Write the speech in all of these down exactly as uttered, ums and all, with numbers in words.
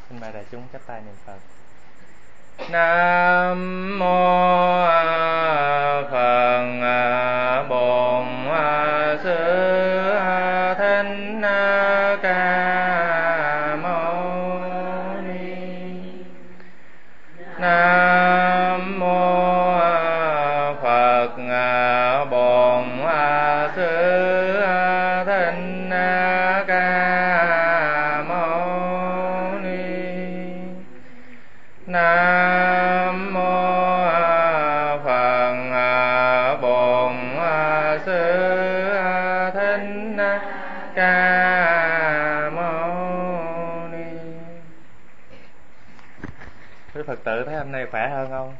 Xin mời đại chúng chắp tay niệm Phật. Nam mô Phật Bổn Sư Thích Ca Mâu Ni. Nam mô Phật Bổn Sư Thích Ca Mâu Ni. Nam mô Phật Bổn Sư Thích Ca Mâu Ni. Quý Phật tử thấy hôm nay khỏe hơn không?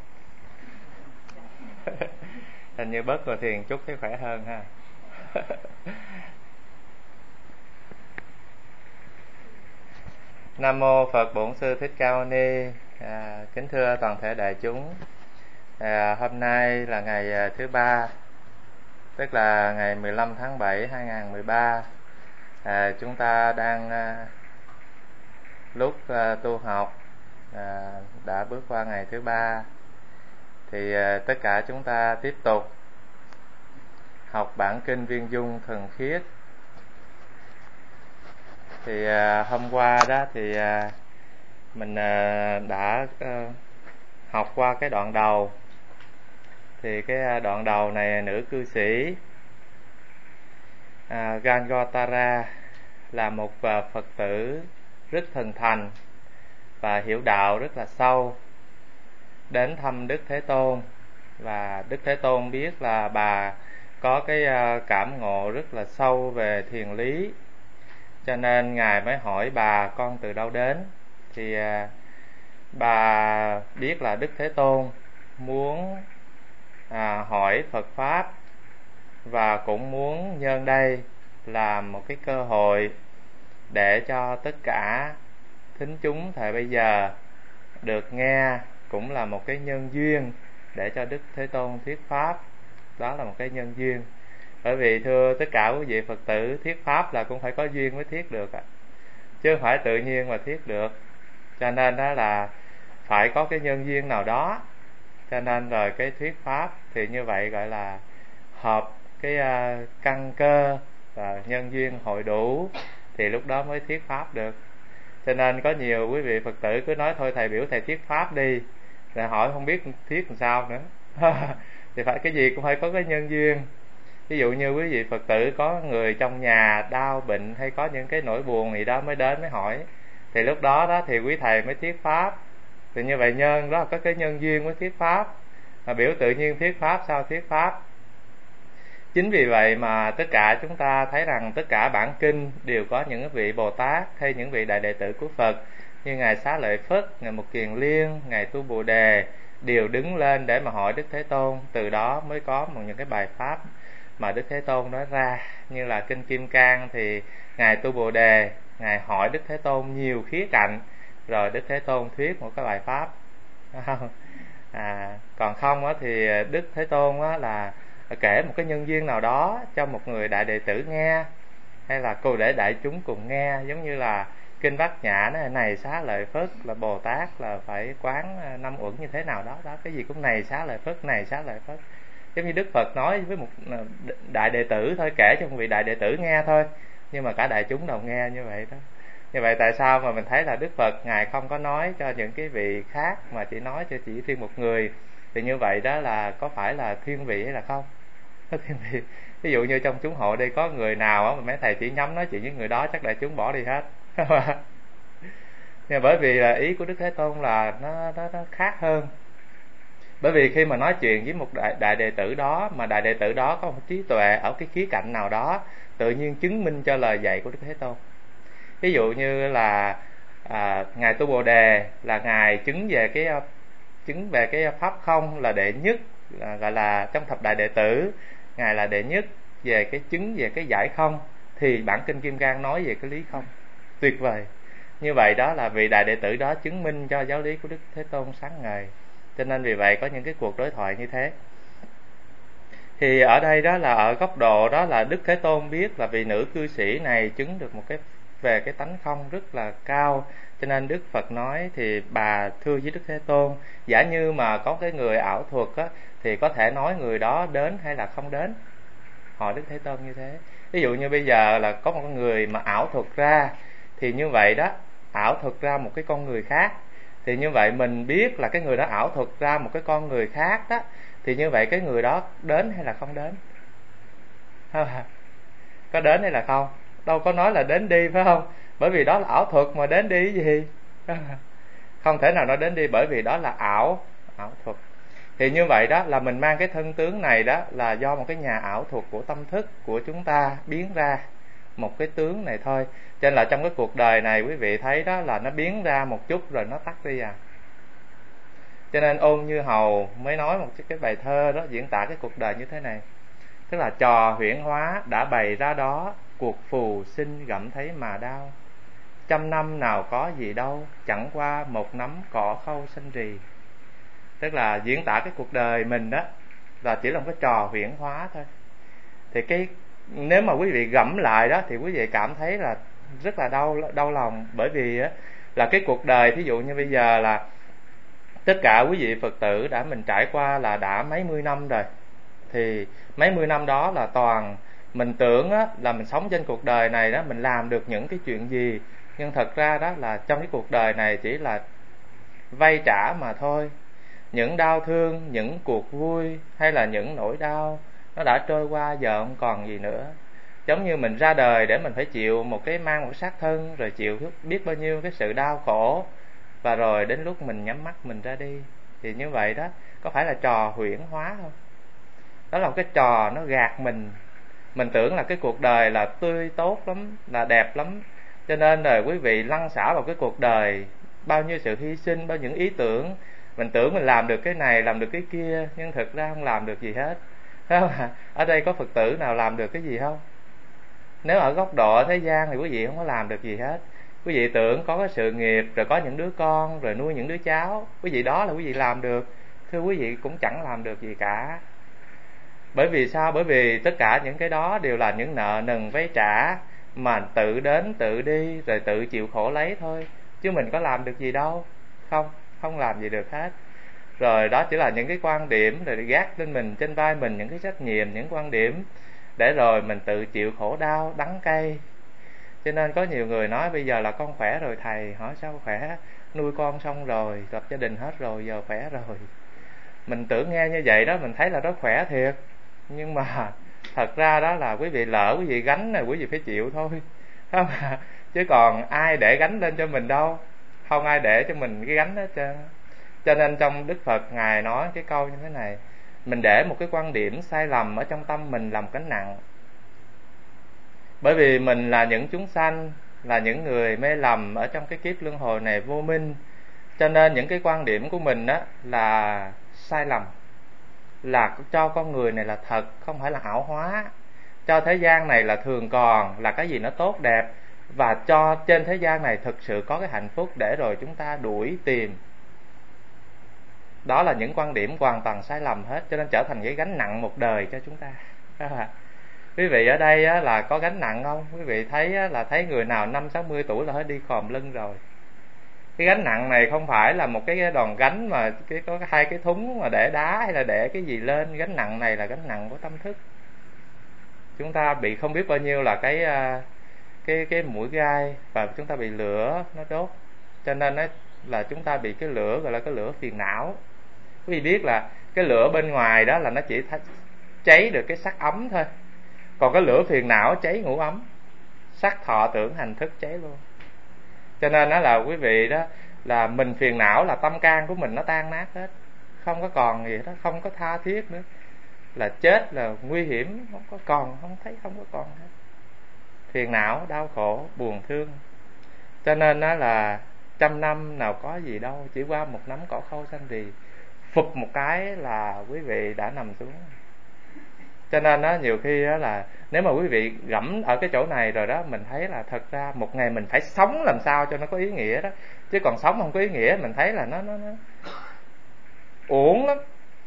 Hình như bớt ngồi thiền chút thấy khỏe hơn ha. Nam mô Phật Bổn Sư Thích Ca Mâu Ni. À, kính thưa toàn thể đại chúng, à, hôm nay là ngày thứ ba, tức là ngày mười lăm tháng bảy hai nghìn không trăm mười ba. À, chúng ta đang à, lúc à, tu học à, đã bước qua ngày thứ ba, thì à, tất cả chúng ta tiếp tục học bản kinh Viên Dung Thuần Khiết. Thì à, hôm qua đó thì à, mình à, đã à, học qua cái đoạn đầu. Thì cái đoạn đầu này, nữ cư sĩ à, Gangotara là một à, Phật tử rất thần thành và hiểu đạo rất là sâu, đến thăm Đức Thế Tôn. Và Đức Thế Tôn biết là bà có cái à, cảm ngộ rất là sâu về thiền lý, cho nên Ngài mới hỏi bà con từ đâu đến. Thì à, bà biết là Đức Thế Tôn muốn à, hỏi Phật Pháp, và cũng muốn nhân đây làm một cái cơ hội để cho tất cả thính chúng thời bây giờ được nghe, cũng là một cái nhân duyên để cho Đức Thế Tôn thuyết Pháp. Đó là một cái nhân duyên. Bởi vì thưa tất cả quý vị Phật tử, thuyết Pháp là cũng phải có duyên mới thuyết được, chứ không phải tự nhiên mà thuyết được. Cho nên đó là phải có cái nhân duyên nào đó. Cho nên rồi cái thuyết Pháp thì như vậy gọi là hợp cái uh, căn cơ và nhân duyên hội đủ, thì lúc đó mới thuyết Pháp được. Cho nên có nhiều quý vị Phật tử cứ nói thôi thầy biểu thầy thuyết Pháp đi, rồi hỏi không biết thuyết làm sao nữa. Thì phải cái gì cũng phải có cái nhân duyên. Ví dụ như quý vị Phật tử có người trong nhà đau bệnh hay có những cái nỗi buồn gì đó mới đến mới hỏi, thì lúc đó đó thì quý thầy mới thuyết Pháp. Thì như vậy nhân đó là có cái nhân duyên mới thuyết Pháp, mà biểu tự nhiên thuyết Pháp sao thuyết Pháp. Chính vì vậy mà tất cả chúng ta thấy rằng tất cả bản kinh đều có những vị Bồ Tát hay những vị đại đệ tử của Phật, như Ngài Xá Lợi Phất, Ngài Mục Kiền Liên, Ngài Tu Bồ Đề, đều đứng lên để mà hỏi Đức Thế Tôn. Từ đó mới có một những cái bài Pháp mà Đức Thế Tôn nói ra. Như là kinh Kim Cang thì Ngài Tu Bồ Đề, Ngài hỏi Đức Thế Tôn nhiều khía cạnh, rồi Đức Thế Tôn thuyết một cái bài Pháp. À, còn không á, thì Đức Thế Tôn á, là kể một cái nhân duyên nào đó cho một người đại đệ tử nghe, hay là cô để đại chúng cùng nghe. Giống như là kinh Bát Nhã này, này Xá Lợi Phất là Bồ Tát là phải quán năm uẩn như thế nào đó đó, cái gì cũng này Xá Lợi Phất, này Xá Lợi Phất. Giống như Đức Phật nói với một đại đệ tử thôi, kể cho một vị đại đệ tử nghe thôi, nhưng mà cả đại chúng đồng nghe như vậy đó. Như vậy tại sao mà mình thấy là Đức Phật Ngài không có nói cho những cái vị khác, mà chỉ nói cho chỉ riêng một người? Thì như vậy đó là có phải là thiên vị hay là không? Thiên vị. Ví dụ như trong chúng hội đây có người nào á mà mấy thầy chỉ nhắm nói chuyện với người đó, chắc đại chúng bỏ đi hết. Nhưng bởi vì là ý của Đức Thế Tôn là nó, nó, nó khác hơn. Bởi vì khi mà nói chuyện với một đại, đại đệ tử đó, mà đại đệ tử đó có một trí tuệ ở cái khía cạnh nào đó, tự nhiên chứng minh cho lời dạy của Đức Thế Tôn. Ví dụ như là à, Ngài Tu Bồ Đề là Ngài chứng về cái chứng về cái pháp không là đệ nhất, là, gọi là trong thập đại đệ tử Ngài là đệ nhất về cái chứng về cái giải không, thì bản kinh Kim Cang nói về cái lý không. Tuyệt vời. Như vậy đó là vị đại đệ tử đó chứng minh cho giáo lý của Đức Thế Tôn sáng ngời. Cho nên vì vậy có những cái cuộc đối thoại như thế. Thì ở đây đó là ở góc độ đó là Đức Thế Tôn biết là vị nữ cư sĩ này chứng được một cái về cái tánh không rất là cao, Cho nên Đức Phật nói thì bà thưa với Đức Thế Tôn, giả như mà có cái người ảo thuật á, thì có thể nói người đó đến hay là không đến. Hỏi Đức Thế Tôn như thế. Ví dụ như bây giờ là có một người mà ảo thuật ra, thì như vậy đó, ảo thuật ra một cái con người khác, thì như vậy mình biết là cái người đó ảo thuật ra một cái con người khác đó, thì như vậy cái người đó đến hay là không đến? Có đến hay là không? Đâu có nói là đến đi, phải không? Bởi vì đó là ảo thuật mà đến đi cái gì? Không thể nào nói đến đi, bởi vì đó là ảo ảo thuật. Thì như vậy đó là mình mang cái thân tướng này đó là do một cái nhà ảo thuật của tâm thức của chúng ta biến ra một cái tướng này thôi. Cho nên là trong cái cuộc đời này quý vị thấy đó là nó biến ra một chút rồi nó tắt đi à. Cho nên Ôn Như Hầu mới nói một cái bài thơ đó diễn tả cái cuộc đời như thế này. Tức là trò huyễn hóa đã bày ra đó, cuộc phù sinh gặm thấy mà đau. Trăm năm nào có gì đâu, chẳng qua một nắm cỏ khâu xanh rì. Tức là diễn tả cái cuộc đời mình đó là chỉ là một cái trò huyễn hóa thôi. Thì cái nếu mà quý vị gẫm lại đó thì quý vị cảm thấy là rất là đau đau lòng, bởi vì á là cái cuộc đời, thí dụ như bây giờ là tất cả quý vị Phật tử đã mình trải qua là đã mấy mươi năm rồi, thì mấy mươi năm đó là toàn mình tưởng á, là mình sống trên cuộc đời này đó mình làm được những cái chuyện gì, nhưng thật ra đó là trong cái cuộc đời này chỉ là vay trả mà thôi. Những đau thương, những cuộc vui hay là những nỗi đau nó đã trôi qua, giờ không còn gì nữa. Giống như mình ra đời để mình phải chịu một cái mang một xác thân, rồi chịu biết bao nhiêu cái sự đau khổ, và rồi đến lúc mình nhắm mắt mình ra đi. Thì như vậy đó, có phải là trò huyễn hóa không? Đó là một cái trò nó gạt mình. Mình tưởng là cái cuộc đời là tươi tốt lắm, là đẹp lắm, cho nên rồi quý vị lăn xả vào cái cuộc đời, bao nhiêu sự hy sinh, bao nhiêu ý tưởng. Mình tưởng mình làm được cái này, làm được cái kia, nhưng thực ra không làm được gì hết, phải không ạ? Ở đây có Phật tử nào làm được cái gì không? Nếu ở góc độ thế gian thì quý vị không có làm được gì hết. Quý vị tưởng có cái sự nghiệp, rồi có những đứa con, rồi nuôi những đứa cháu, quý vị đó là quý vị làm được. Thưa quý vị, cũng chẳng làm được gì cả. Bởi vì sao? Bởi vì tất cả những cái đó đều là những nợ nần vay trả mà tự đến tự đi rồi tự chịu khổ lấy thôi, chứ mình có làm được gì đâu. Không, không làm gì được hết. Rồi đó chỉ là những cái quan điểm rồi gác lên mình, trên vai mình những cái trách nhiệm, những quan điểm, để rồi mình tự chịu khổ đau đắng cay. Cho nên có nhiều người nói bây giờ là con khỏe rồi thầy. Hỏi sao khỏe? Nuôi con xong rồi, lập gia đình hết rồi, giờ khỏe rồi. Mình tưởng nghe như vậy đó mình thấy là rất khỏe thiệt, nhưng mà thật ra đó là quý vị lỡ quý vị gánh này quý vị phải chịu thôi, không à? Chứ còn ai để gánh lên cho mình đâu, không ai để cho mình cái gánh hết trơn. Cho nên trong Đức Phật Ngài nói cái câu như thế này: mình để một cái quan điểm sai lầm ở trong tâm mình làm gánh nặng. Bởi vì mình là những chúng sanh, là những người mê lầm ở trong cái kiếp luân hồi này vô minh, cho nên những cái quan điểm của mình đó là sai lầm, là cho con người này là thật, không phải là ảo hóa. Cho thế gian này là thường còn, là cái gì nó tốt đẹp, và cho trên thế gian này thực sự có cái hạnh phúc để rồi chúng ta đuổi tìm. Đó là những quan điểm hoàn toàn sai lầm hết, cho nên trở thành cái gánh nặng một đời cho chúng ta. Quý vị ở đây á, là có gánh nặng không? Quý vị thấy á, là thấy người nào năm sáu mươi tuổi là hết đi khòm lưng rồi. Cái gánh nặng này không phải là một cái đòn gánh mà cái có hai cái thúng mà để đá hay là để cái gì lên. Gánh nặng này là gánh nặng của tâm thức. Chúng ta bị không biết bao nhiêu là cái cái cái mũi gai, và chúng ta bị lửa nó đốt, cho nên nó là chúng ta bị cái lửa gọi là cái lửa phiền não. Quý vị biết là cái lửa bên ngoài đó là nó chỉ cháy được cái sắc ấm thôi, còn cái lửa phiền não cháy ngũ ấm, sắc thọ tưởng hành thức cháy luôn. Cho nên đó là quý vị đó, là mình phiền não là tâm can của mình nó tan nát hết, không có còn gì đó, không có tha thiết nữa, là chết là nguy hiểm, không có còn, không thấy, không có còn hết. Phiền não, đau khổ, buồn thương. Cho nên đó là trăm năm nào có gì đâu, chỉ qua một nắm cỏ khô xanh rì, phụp một cái là quý vị đã nằm xuống. Cho nên đó nhiều khi đó là nếu mà quý vị gẫm ở cái chỗ này rồi đó, mình thấy là thật ra một ngày mình phải sống làm sao cho nó có ý nghĩa đó, chứ còn sống không có ý nghĩa mình thấy là nó nó nó uổng lắm.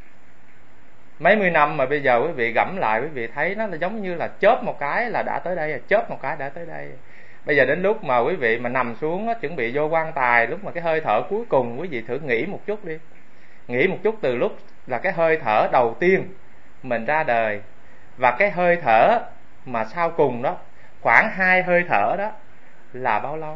Mấy mươi năm mà bây giờ quý vị gẫm lại, quý vị thấy nó là giống như là chớp một cái là đã tới đây, chớp một cái đã tới đây. Bây giờ đến lúc mà quý vị mà nằm xuống á, chuẩn bị vô quan tài, lúc mà cái hơi thở cuối cùng, quý vị thử nghĩ một chút đi. Nghĩ một chút từ lúc là cái hơi thở đầu tiên mình ra đời và cái hơi thở mà sau cùng đó, khoảng hai hơi thở đó là bao lâu?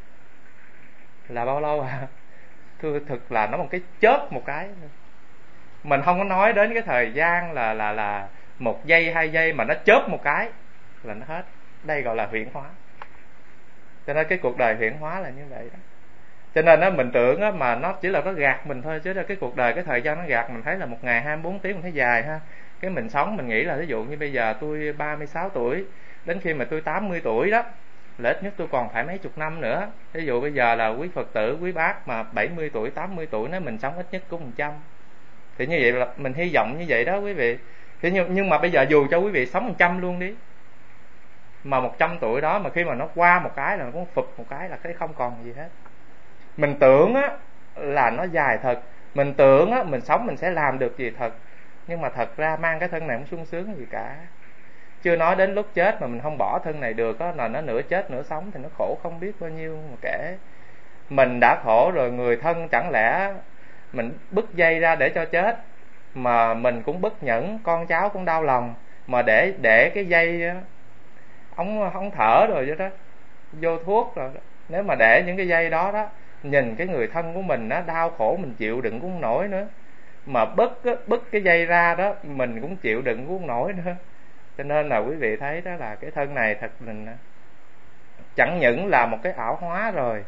Là bao lâu à? Thưa thực là nó một cái chớp một cái. Mình không có nói đến cái thời gian là là là một giây hai giây, mà nó chớp một cái là nó hết. Đây gọi là huyễn hóa. Cho nên cái cuộc đời huyễn hóa là như vậy đó. Cho nên á, mình tưởng á, mà nó chỉ là nó gạt mình thôi, chứ là cái cuộc đời, cái thời gian nó gạt mình, thấy là một ngày hai mươi bốn tiếng mình thấy dài ha. Cái mình sống mình nghĩ là ví dụ như bây giờ tôi ba mươi sáu tuổi, đến khi mà tôi tám mươi tuổi đó là ít nhất tôi còn phải mấy chục năm nữa. Ví dụ bây giờ là quý Phật tử, quý bác mà bảy mươi tuổi, tám mươi tuổi, nếu mình sống ít nhất cũng một trăm. Thì như vậy là mình hy vọng như vậy đó quý vị. Thế nhưng, nhưng mà bây giờ dù cho quý vị sống một trăm luôn đi, mà một trăm tuổi đó mà khi mà nó qua một cái là nó cũng phụp một cái là cái không còn gì hết. Mình tưởng á là nó dài thật, mình tưởng á mình sống mình sẽ làm được gì thật, nhưng mà thật ra mang cái thân này không sung sướng gì cả. Chưa nói đến lúc chết mà mình không bỏ thân này được á, là nó nửa chết nửa sống thì nó khổ không biết bao nhiêu mà kể. Mình đã khổ rồi, người thân chẳng lẽ mình bứt dây ra để cho chết, mà mình cũng bất nhẫn, con cháu cũng đau lòng, mà để để cái dây ống ống thở rồi vậy đó, vô thuốc rồi đó. Nếu mà để những cái dây đó đó, nhìn cái người thân của mình nó đau khổ mình chịu đựng cũng không nổi nữa, mà bứt bứt cái dây ra đó mình cũng chịu đựng cũng không nổi nữa. Cho nên là quý vị thấy đó là cái thân này thật mình chẳng những là một cái ảo hóa rồi,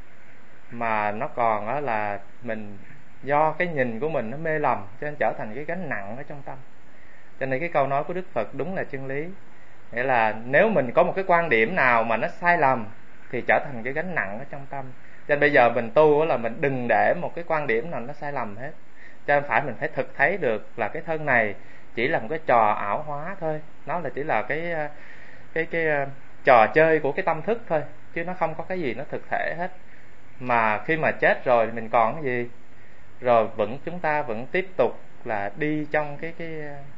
mà nó còn đó là mình do cái nhìn của mình nó mê lầm, cho nên trở thành cái gánh nặng ở trong tâm. Cho nên cái câu nói của Đức Phật đúng là chân lý, nghĩa là nếu mình có một cái quan điểm nào mà nó sai lầm thì trở thành cái gánh nặng ở trong tâm. Cho nên bây giờ mình tu là mình đừng để một cái quan điểm nào nó sai lầm hết. Cho nên phải mình phải thực thấy được là cái thân này chỉ là một cái trò ảo hóa thôi, nó là chỉ là cái cái cái trò chơi của cái tâm thức thôi, chứ nó không có cái gì nó thực thể hết. Mà khi mà chết rồi mình còn cái gì? Rồi vẫn chúng ta vẫn tiếp tục là đi trong cái cái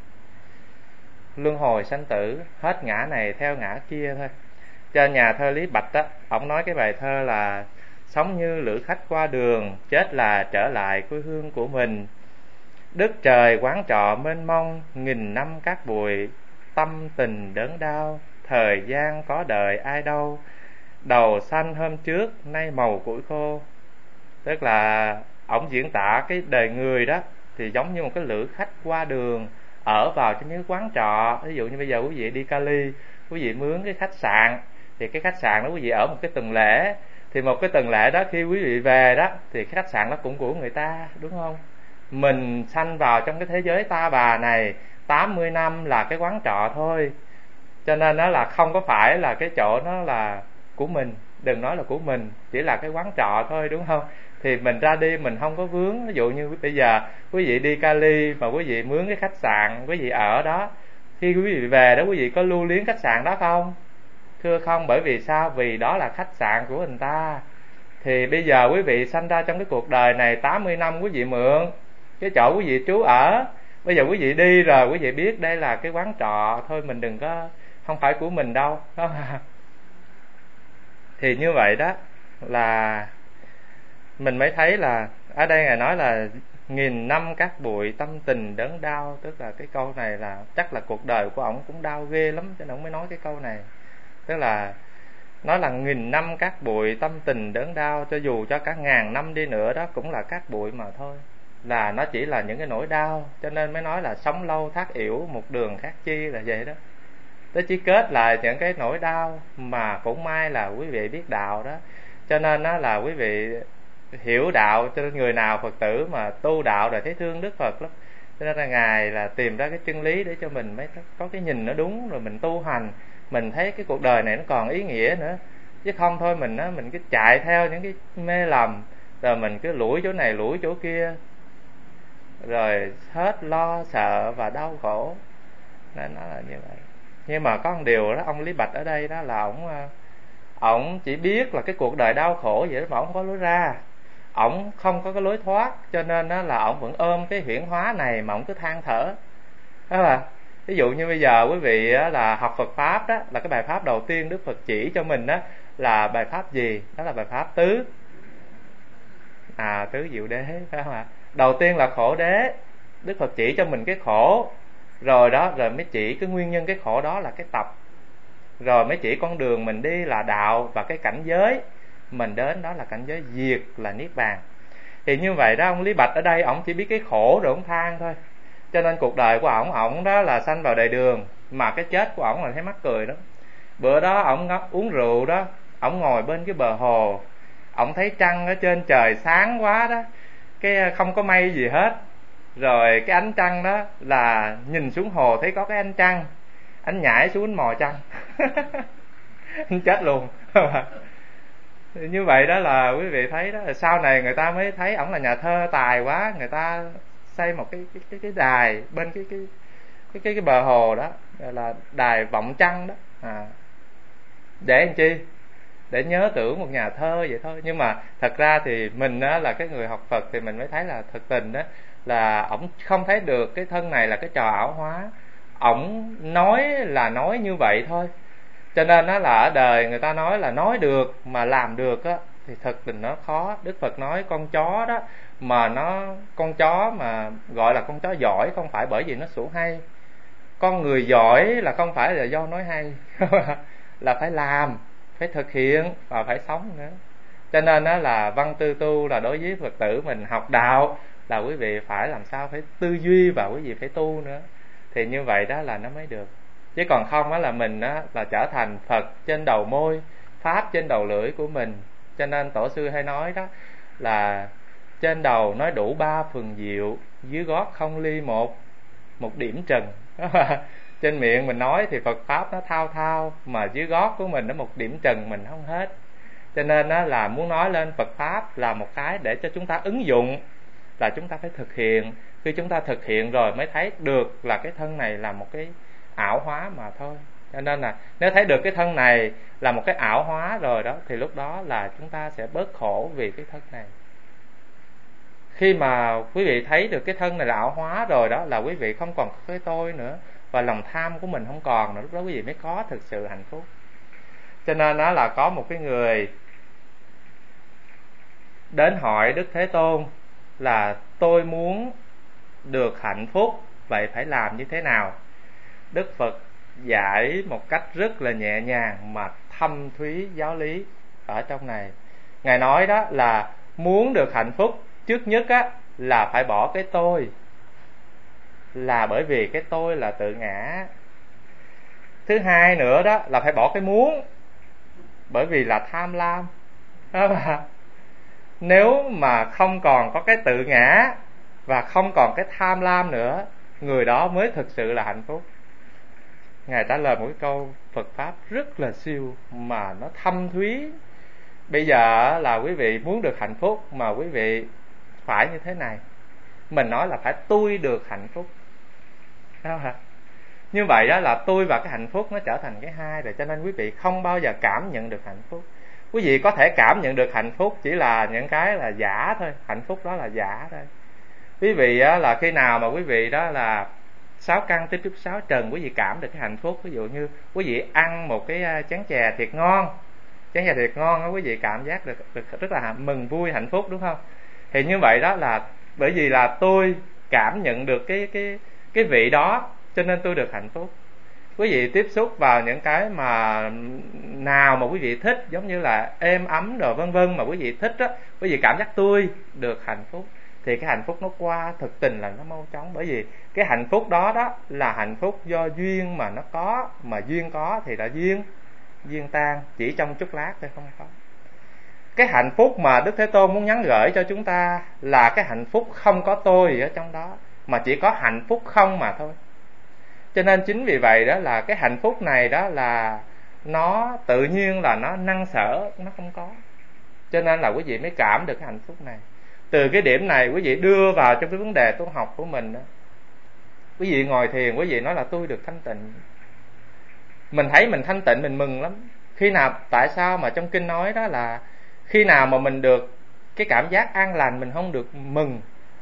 luân hồi sanh tử, hết ngã này theo ngã kia thôi. Cho nhà thơ Lý Bạch á, ông nói cái bài thơ là sống như lữ khách qua đường, chết là trở lại quê hương của mình. Đất trời quán trọ mênh mông, nghìn năm cát bụi, tâm tình đớn đau, thời gian có đời ai đâu, đầu xanh hôm trước nay màu củi khô. Tức là ông diễn tả cái đời người đó thì giống như một cái lữ khách qua đường, ở vào trong những quán trọ. Ví dụ như bây giờ quý vị đi Cali, quý vị mướn cái khách sạn, thì cái khách sạn đó quý vị ở một cái tuần lễ, thì một cái tuần lễ đó khi quý vị về đó thì cái khách sạn đó cũng của người ta, đúng không? Mình sanh vào trong cái thế giới ta bà này tám mươi năm là cái quán trọ thôi. Cho nên nó là không có phải là cái chỗ nó là của mình, đừng nói là của mình, chỉ là cái quán trọ thôi, đúng không? Thì mình ra đi mình không có vướng. Ví dụ như bây giờ quý vị đi Cali mà quý vị mướn cái khách sạn, quý vị ở đó, khi quý vị về đó quý vị có lưu luyến khách sạn đó không? Thưa không. Bởi vì sao? Vì đó là khách sạn của người ta. Thì bây giờ quý vị sanh ra trong cái cuộc đời này tám mươi năm quý vị mượn cái chỗ quý vị trú ở, bây giờ quý vị đi rồi quý vị biết đây là cái quán trọ thôi, mình đừng có, không phải của mình đâu đó. Thì như vậy đó là mình mới thấy là ở đây Ngài nói là nghìn năm cát bụi tâm tình đớn đau. Tức là cái câu này là chắc là cuộc đời của ổng cũng đau ghê lắm cho nên ổng mới nói cái câu này. Tức là nói là nghìn năm cát bụi tâm tình đớn đau, cho dù cho cả ngàn năm đi nữa đó cũng là cát bụi mà thôi, là nó chỉ là những cái nỗi đau. Cho nên mới nói là sống lâu thác yểu, một đường khác chi, là vậy đó. Nó chỉ kết lại những cái nỗi đau, mà cũng may là quý vị biết đạo đó. Cho nên đó là quý vị hiểu đạo, cho nên người nào Phật tử mà tu đạo rồi thấy thương Đức Phật lắm. Cho nên là Ngài là tìm ra cái chân lý để cho mình mới có cái nhìn nó đúng, rồi mình tu hành, mình thấy cái cuộc đời này nó còn ý nghĩa nữa. Chứ không thôi mình á, mình cứ chạy theo những cái mê lầm, rồi mình cứ lủi chỗ này lủi chỗ kia, rồi hết lo sợ và đau khổ. Nên nó là như vậy. Nhưng mà có một điều đó, ông Lý Bạch ở đây đó là ổng ổng chỉ biết là cái cuộc đời đau khổ vậy đó, mà ổng không có lối ra, ổng không có cái lối thoát. Cho nên đó là ổng vẫn ôm cái huyễn hóa này mà ổng cứ than thở đó. Là ví dụ như bây giờ quý vị là học Phật pháp đó, là cái bài pháp đầu tiên Đức Phật chỉ cho mình đó là bài pháp gì? Đó là bài pháp tứ à tứ diệu đế, phải không ạ? Đầu tiên là khổ đế, Đức Phật chỉ cho mình cái khổ, rồi đó rồi mới chỉ cái nguyên nhân cái khổ đó là cái tập, rồi mới chỉ con đường mình đi là đạo, và cái cảnh giới mình đến đó là cảnh giới diệt, là niết bàn. Thì như vậy đó, ông Lý Bạch ở đây ổng chỉ biết cái khổ rồi ổng than thôi. Cho nên cuộc đời của ổng, ổng đó là sanh vào đời đường, mà cái chết của ổng là thấy mắc cười đó. Bữa đó ổng uống rượu đó, ổng ngồi bên cái bờ hồ, ổng thấy trăng ở trên trời sáng quá đó, cái không có mây gì hết, rồi cái ánh trăng đó là nhìn xuống hồ thấy có cái ánh trăng, anh nhảy xuống mò trăng. Anh chết luôn. Như vậy đó là quý vị thấy đó, sau này người ta mới thấy ổng là nhà thơ tài quá, người ta xây một cái cái cái, cái đài bên cái cái cái cái cái bờ hồ đó, là đài vọng trăng đó, à, để làm chi? Để nhớ tưởng một nhà thơ vậy thôi. Nhưng mà thật ra thì mình á, là cái người học Phật thì mình mới thấy là thực tình đó là ổng không thấy được cái thân này là cái trò ảo hóa. Ổng nói là nói như vậy thôi. Cho nên đó là ở đời người ta nói là nói được mà làm được á, thì thật tình nó khó. Đức Phật nói con chó đó, mà nó con chó mà gọi là con chó giỏi không phải bởi vì nó sủa hay. Con người giỏi là không phải là do nói hay, là phải làm, phải thực hiện và phải sống nữa. Cho nên đó là văn tư tu là đối với Phật tử mình học đạo là quý vị phải làm sao phải tư duy và quý vị phải tu nữa. Thì như vậy đó là nó mới được. Chứ còn không á là mình á là trở thành Phật trên đầu môi, Pháp trên đầu lưỡi của mình. Cho nên tổ sư hay nói đó là trên đầu nói đủ ba phần diệu, dưới gót không ly một một điểm trần. Trên miệng mình nói thì Phật Pháp nó thao thao, mà dưới gót của mình nó một điểm trần mình không hết. Cho nên đó là muốn nói lên Phật Pháp là một cái để cho chúng ta ứng dụng, là chúng ta phải thực hiện. Khi chúng ta thực hiện rồi mới thấy được là cái thân này là một cái ảo hóa mà thôi. Cho nên là nếu thấy được cái thân này là một cái ảo hóa rồi đó, thì lúc đó là chúng ta sẽ bớt khổ vì cái thân này. Khi mà quý vị thấy được cái thân này là ảo hóa rồi đó, là quý vị không còn cái tôi nữa, và lòng tham của mình không còn nữa, lúc đó quý vị mới có thực sự hạnh phúc. Cho nên đó là có một cái người đến hỏi Đức Thế Tôn là tôi muốn được hạnh phúc, vậy phải làm như thế nào? Đức Phật giải một cách rất là nhẹ nhàng mà thâm thúy giáo lý ở trong này. Ngài nói đó là muốn được hạnh phúc, trước nhất á là phải bỏ cái tôi, là bởi vì cái tôi là tự ngã. Thứ hai nữa đó là phải bỏ cái muốn, bởi vì là tham lam. Đó mà. Nếu mà không còn có cái tự ngã và không còn cái tham lam nữa, người đó mới thực sự là hạnh phúc. Ngài trả lời một cái câu Phật Pháp rất là siêu mà nó thâm thúy. Bây giờ là quý vị muốn được hạnh phúc mà quý vị phải như thế này. Mình nói là phải tôi được hạnh phúc. Đó hả? Như vậy đó là tôi và cái hạnh phúc nó trở thành cái hai rồi. Cho nên quý vị không bao giờ cảm nhận được hạnh phúc. Quý vị có thể cảm nhận được hạnh phúc chỉ là những cái là giả thôi. Hạnh phúc đó là giả thôi. Quý vị á, là khi nào mà quý vị đó là sáu căn tiếp xúc sáu trần, quý vị cảm được cái hạnh phúc. Ví dụ như quý vị ăn một cái chén chè thiệt ngon, chén chè thiệt ngon đó, quý vị cảm giác được, được rất là mừng vui hạnh phúc, đúng không? Thì như vậy đó là bởi vì là tôi cảm nhận được cái cái cái vị đó, cho nên tôi được hạnh phúc. Quý vị tiếp xúc vào những cái mà nào mà quý vị thích, giống như là êm ấm rồi vân vân mà quý vị thích á, quý vị cảm giác tôi được hạnh phúc, thì cái hạnh phúc nó qua thực tình là nó mau chóng. Bởi vì cái hạnh phúc đó đó là hạnh phúc do duyên mà nó có, mà duyên có thì đã duyên duyên tan chỉ trong chốc lát thôi, không có. Cái hạnh phúc mà Đức Thế Tôn muốn nhắn gửi cho chúng ta là cái hạnh phúc không có tôi gì ở trong đó, mà chỉ có hạnh phúc không mà thôi. Cho nên chính vì vậy đó là cái hạnh phúc này đó là nó tự nhiên là nó năng sở, nó không có. Cho nên là quý vị mới cảm được cái hạnh phúc này. Từ cái điểm này quý vị đưa vào trong cái vấn đề tu học của mình đó. Quý vị ngồi thiền, quý vị nói là tôi được thanh tịnh. Mình thấy mình thanh tịnh mình mừng lắm. Khi nào, tại sao mà trong kinh nói đó là khi nào mà mình được cái cảm giác an lành mình không được mừng.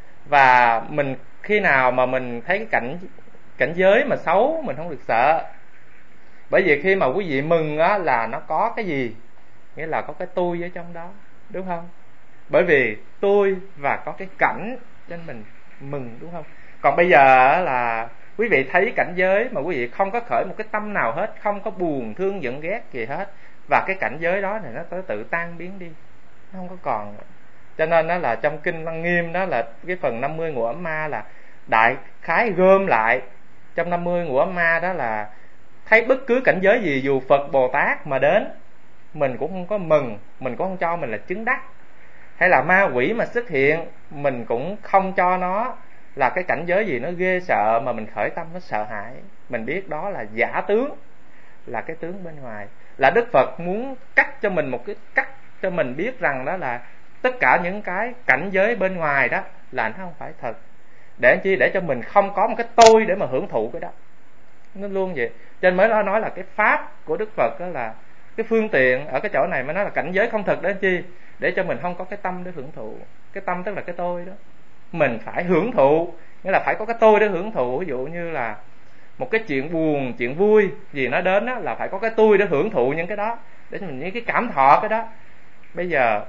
Và mình khi nào mà mình thấy cái cảnh cảnh giới mà xấu mình không được sợ. Bởi vì khi mà quý vị mừng á là nó có cái gì, nghĩa là có cái tôi ở trong đó, đúng không? Bởi vì tôi và có cái cảnh cho nên mình mừng, đúng không? Còn bây giờ là quý vị thấy cảnh giới mà quý vị không có khởi một cái tâm nào hết, không có buồn thương giận ghét gì hết, và cái cảnh giới đó này nó tới tự tan biến đi, nó không có còn nữa. Cho nên đó là trong kinh Lăng Nghiêm đó là cái phần năm mươi ngũ ấm ma là đại khái gom lại trong năm mươi ngũ ấm ma đó là thấy bất cứ cảnh giới gì dù Phật Bồ Tát mà đến mình cũng không có mừng, mình cũng không cho mình là chứng đắc, hay là ma quỷ mà xuất hiện mình cũng không cho nó là cái cảnh giới gì nó ghê sợ mà mình khởi tâm nó sợ hãi. Mình biết đó là giả tướng, là cái tướng bên ngoài. Là Đức Phật muốn cắt cho mình một cái cắt cho mình biết rằng đó là tất cả những cái cảnh giới bên ngoài đó là nó không phải thật, để chi để cho mình không có một cái tôi để mà hưởng thụ cái đó, nó luôn vậy. Cho nên mới nó nói là cái pháp của Đức Phật đó là cái phương tiện ở cái chỗ này mới nói là cảnh giới không thực, để chi để cho mình không có cái tâm để hưởng thụ. Cái tâm tức là cái tôi đó, mình phải hưởng thụ, nghĩa là phải có cái tôi để hưởng thụ. Ví dụ như là một cái chuyện buồn, chuyện vui gì nó đến đó, là phải có cái tôi để hưởng thụ những cái đó, để cho mình những cái cảm thọ cái đó. Bây giờ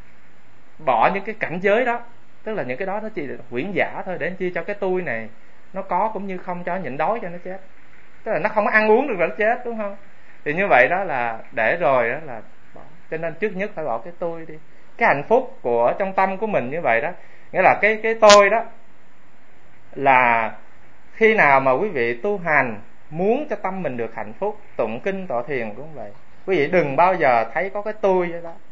bỏ những cái cảnh giới đó, tức là những cái đó nó chỉ là huyễn giả thôi, để chi cho cái tôi này nó có cũng như không, cho nhịn đói cho nó chết, tức là nó không có ăn uống được rồi nó chết, đúng không? Thì như vậy đó là để rồi đó là bỏ. Cho nên trước nhất phải bỏ cái tôi đi. Cái hạnh phúc của trong tâm của mình như vậy đó, nghĩa là cái cái tôi đó là khi nào mà quý vị tu hành muốn cho tâm mình được hạnh phúc, tụng kinh tọa thiền cũng vậy, quý vị đừng bao giờ thấy có cái tôi vậy đó.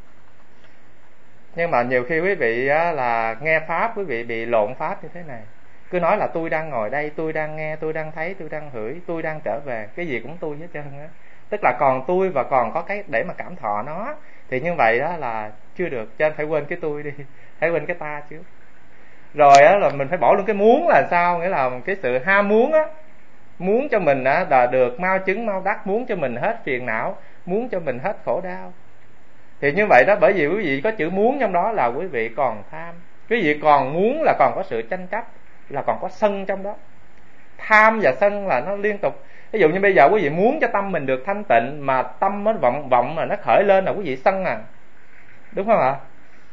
Nhưng mà nhiều khi quý vị là nghe pháp, quý vị bị lộn pháp như thế này, cứ nói là tôi đang ngồi đây, tôi đang nghe, tôi đang thấy, tôi đang hửi, tôi đang trở về, cái gì cũng tôi hết trơn á. Tức là còn tôi và còn có cái để mà cảm thọ nó, thì như vậy đó là chưa được. Cho nên phải quên cái tôi đi, phải quên cái ta trước. Rồi á là mình phải bỏ luôn cái muốn là sao, nghĩa là cái sự ham muốn á, muốn cho mình á là được mau chứng mau đắc, muốn cho mình hết phiền não, muốn cho mình hết khổ đau. Thì như vậy đó, bởi vì quý vị có chữ muốn trong đó là quý vị còn tham, quý vị còn muốn là còn có sự tranh chấp, là còn có sân trong đó. Tham và sân là nó liên tục. Ví dụ như bây giờ quý vị muốn cho tâm mình được thanh tịnh, mà tâm nó vọng vọng mà nó khởi lên là quý vị sân à, đúng không ạ?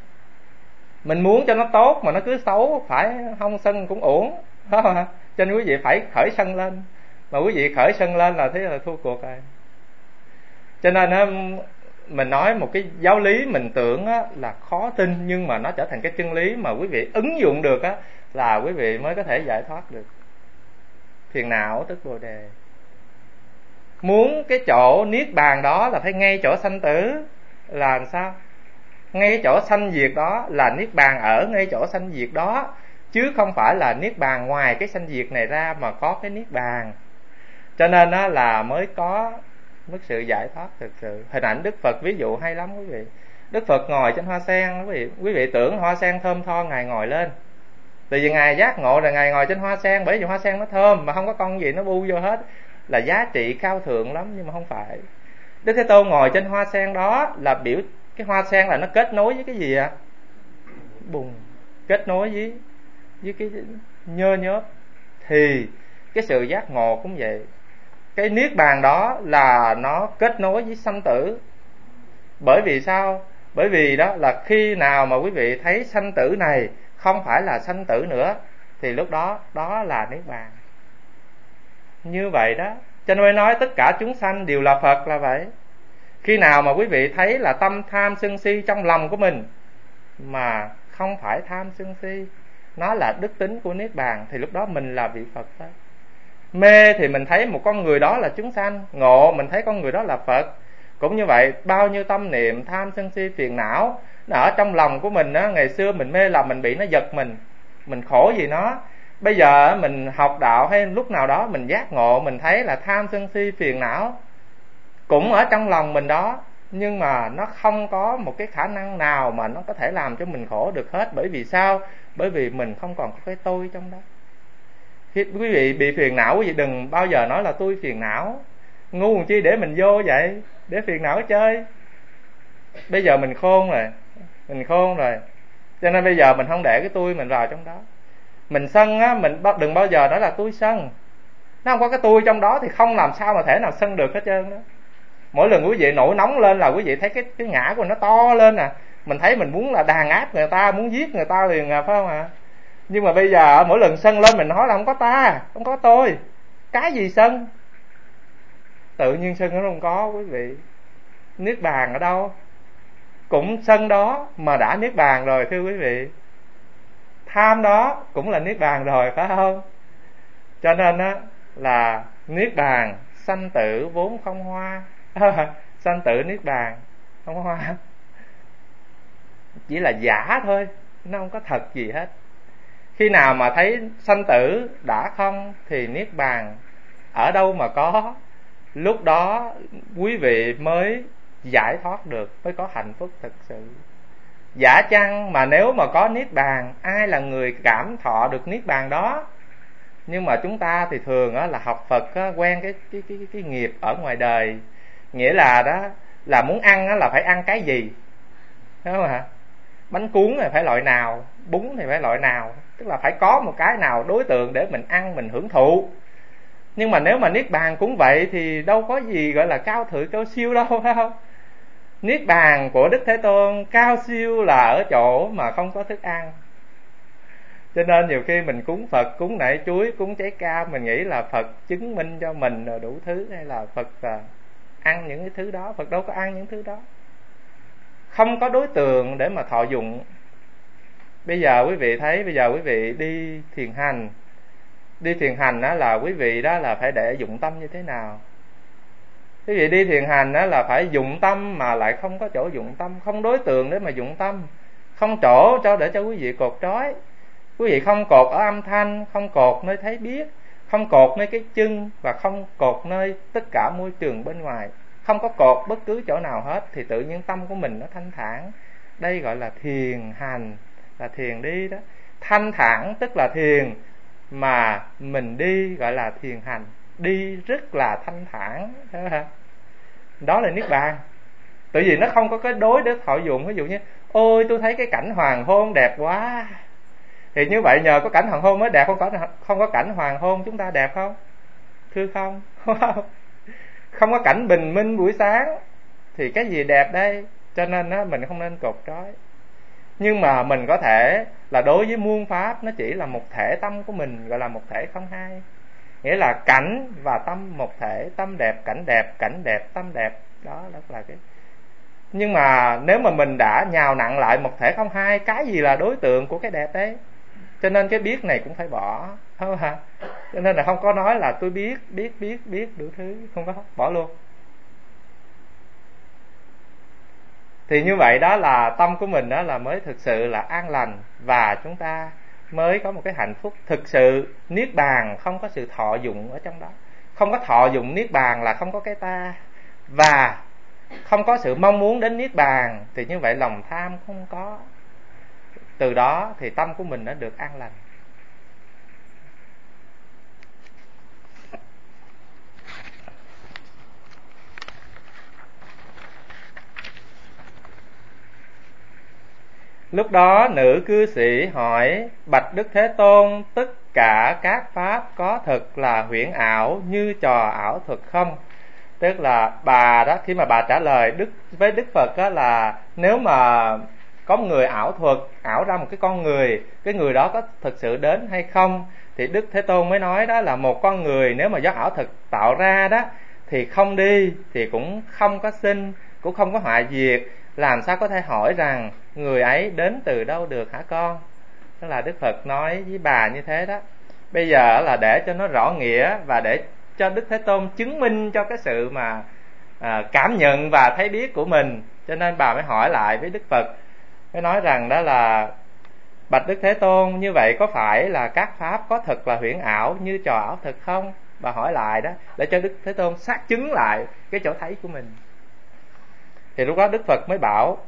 Mình muốn cho nó tốt mà nó cứ xấu, phải không sân cũng uổng, phải không ạ? Cho nên quý vị phải khởi sân lên, mà quý vị khởi sân lên là thế là thua cuộc rồi. Cho nên á, mình nói một cái giáo lý mình tưởng á, là khó tin, nhưng mà nó trở thành cái chân lý mà quý vị ứng dụng được á, là quý vị mới có thể giải thoát được. Phiền não tức bồ đề. Muốn cái chỗ niết bàn đó là phải ngay chỗ sanh tử, là làm sao? Ngay cái chỗ sanh diệt đó là niết bàn ở ngay chỗ sanh diệt đó, chứ không phải là niết bàn ngoài cái sanh diệt này ra mà có cái niết bàn. Cho nên đó là mới có mức sự giải thoát thực sự. Hình ảnh Đức Phật ví dụ hay lắm quý vị. Đức Phật ngồi trên hoa sen, quý vị quý vị tưởng hoa sen thơm tho ngài ngồi lên, tại vì ngài giác ngộ là ngài ngồi trên hoa sen, bởi vì hoa sen nó thơm mà không có con gì nó bu vô hết, là giá trị cao thượng lắm. Nhưng mà không phải. Đức Thế Tôn ngồi trên hoa sen đó là biểu cái hoa sen là nó kết nối với cái gì ạ? À? Bùn. Kết nối với với cái nhơ nhớp. Thì cái sự giác ngộ cũng vậy. Cái niết bàn đó là nó kết nối với sanh tử. Bởi vì sao? Bởi vì đó là khi nào mà quý vị thấy sanh tử này không phải là sanh tử nữa, thì lúc đó đó là niết bàn. Như vậy đó, cho nên nói tất cả chúng sanh đều là Phật là vậy. Khi nào mà quý vị thấy là tâm tham sân si trong lòng của mình mà không phải tham sân si, nó là đức tính của niết bàn, thì lúc đó mình là vị Phật đó. Mê thì mình thấy một con người đó là chúng sanh, ngộ mình thấy con người đó là Phật. Cũng như vậy, bao nhiêu tâm niệm tham sân si phiền não nó ở trong lòng của mình á, ngày xưa mình mê lầm, mình bị nó giật mình, mình khổ vì nó. Bây giờ mình học đạo hay lúc nào đó mình giác ngộ, mình thấy là tham sân si phiền não cũng ở trong lòng mình đó, nhưng mà nó không có một cái khả năng nào mà nó có thể làm cho mình khổ được hết. Bởi vì sao? Bởi vì mình không còn có cái tôi trong đó. Khi quý vị bị phiền não, quý vị đừng bao giờ nói là tôi phiền não. Ngu làm chi để mình vô vậy, để phiền não chơi. Bây giờ mình khôn rồi, mình khôn rồi, cho nên bây giờ mình không để cái tôi mình vào trong đó. Mình sân á, mình đừng bao giờ nói là tôi sân. Nó không có cái tôi trong đó thì không làm sao mà thể nào sân được hết trơn đó. Mỗi lần quý vị nổi nóng lên là quý vị thấy cái cái ngã của nó to lên à, mình thấy mình muốn là đàn áp người ta, muốn giết người ta liền à, phải không ạ? À? Nhưng mà bây giờ mỗi lần sân lên mình nói là không có ta, không có tôi, cái gì sân? Tự nhiên sân nó không có quý vị. Niết bàn ở đâu? Cũng sân đó mà đã niết bàn rồi thưa quý vị. Tham đó cũng là niết bàn rồi phải không? Cho nên á là niết bàn sanh tử vốn không hoa. Sanh tử niết bàn không có hoa, chỉ là giả thôi, nó không có thật gì hết. Khi nào mà thấy sanh tử đã không thì niết bàn ở đâu mà có, lúc đó quý vị mới giải thoát được, mới có hạnh phúc thực sự. Giả chăng mà nếu mà có niết bàn, ai là người cảm thọ được niết bàn đó? Nhưng mà chúng ta thì thường á, là học Phật á, quen cái, cái cái cái nghiệp ở ngoài đời, nghĩa là đó là muốn ăn á, là phải ăn cái gì, thấy không hả? Bánh cuốn thì phải loại nào, bún thì phải loại nào, tức là phải có một cái nào đối tượng để mình ăn, mình hưởng thụ. Nhưng mà nếu mà niết bàn cũng vậy thì đâu có gì gọi là cao thượng cao siêu đâu, phải không? Niết bàn của Đức Thế Tôn cao siêu là ở chỗ mà không có thức ăn. Cho nên nhiều khi mình cúng Phật, cúng nải chuối, cúng trái cam, mình nghĩ là Phật chứng minh cho mình rồi đủ thứ, hay là Phật à, ăn những cái thứ đó. Phật đâu có ăn những thứ đó, không có đối tượng để mà thọ dụng. Bây giờ quý vị thấy, bây giờ quý vị đi thiền hành, đi thiền hành đó là quý vị đó là phải để dụng tâm như thế nào? Quý vị đi thiền hành đó là phải dụng tâm mà lại không có chỗ dụng tâm, không đối tượng để mà dụng tâm, không chỗ cho để cho quý vị cột trói. Quý vị không cột ở âm thanh, không cột nơi thấy biết, không cột nơi cái chân, và không cột nơi tất cả môi trường bên ngoài, không có cột bất cứ chỗ nào hết, thì tự nhiên tâm của mình nó thanh thản. Đây gọi là thiền hành, là thiền đi đó. Thanh thản tức là thiền, mà mình đi gọi là thiền hành, đi rất là thanh thản. Đó là niết bàn. Tại vì nó không có cái đối để thọ dụng. Ví dụ như ôi tôi thấy cái cảnh hoàng hôn đẹp quá, thì như vậy nhờ có cảnh hoàng hôn mới đẹp, không có không có cảnh hoàng hôn chúng ta đẹp không? Thưa không? Không có cảnh bình minh buổi sáng thì cái gì đẹp đây? Cho nên á, mình không nên cột trói. Nhưng mà mình có thể là đối với muôn pháp, nó chỉ là một thể tâm của mình, gọi là một thể không hai. Nghĩa là cảnh và tâm một thể, tâm đẹp cảnh đẹp, cảnh đẹp tâm đẹp. Đó là cái. Nhưng mà nếu mà mình đã nhào nặng lại một thể không hai, cái gì là đối tượng của cái đẹp đấy? Cho nên cái biết này cũng phải bỏ, không hả? Cho nên là không có nói là tôi biết, biết, biết, biết đủ thứ, không có, bỏ luôn. Thì như vậy đó là tâm của mình đó là mới thực sự là an lành, và chúng ta mới có một cái hạnh phúc thực sự. Niết bàn không có sự thọ dụng ở trong đó, không có thọ dụng niết bàn là không có cái ta, và không có sự mong muốn đến niết bàn, thì như vậy lòng tham không có. Từ đó thì tâm của mình đã được an lành. Lúc đó nữ cư sĩ hỏi: bạch Đức Thế Tôn, tất cả các pháp có thực là huyễn ảo như trò ảo thuật không? Tức là bà đó, khi mà bà trả lời Đức với Đức Phật đó là nếu mà có một người ảo thuật, ảo ra một cái con người, cái người đó có thực sự đến hay không? Thì Đức Thế Tôn mới nói đó là một con người nếu mà do ảo thuật tạo ra đó thì không đi, thì cũng không có sinh, cũng không có hoại diệt, làm sao có thể hỏi rằng người ấy đến từ đâu được hả con? Đó là Đức Phật nói với bà như thế đó. Bây giờ là để cho nó rõ nghĩa, và để cho Đức Thế Tôn chứng minh cho cái sự mà à, cảm nhận và thấy biết của mình, cho nên bà mới hỏi lại với Đức Phật, mới nói rằng đó là bạch Đức Thế Tôn, như vậy có phải là các pháp có thực là huyễn ảo như trò ảo thực không? Bà hỏi lại đó để cho Đức Thế Tôn xác chứng lại cái chỗ thấy của mình. Thì lúc đó Đức Phật mới bảo,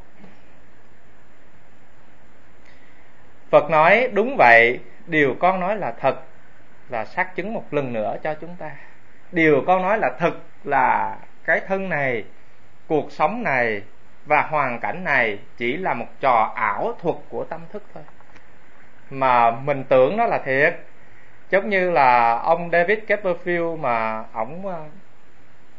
Phật nói đúng vậy, điều con nói là thật, là xác chứng một lần nữa cho chúng ta. Điều con nói là thật, là cái thân này, cuộc sống này và hoàn cảnh này chỉ là một trò ảo thuật của tâm thức thôi, mà mình tưởng nó là thiệt. Giống như là ông David Copperfield mà ổng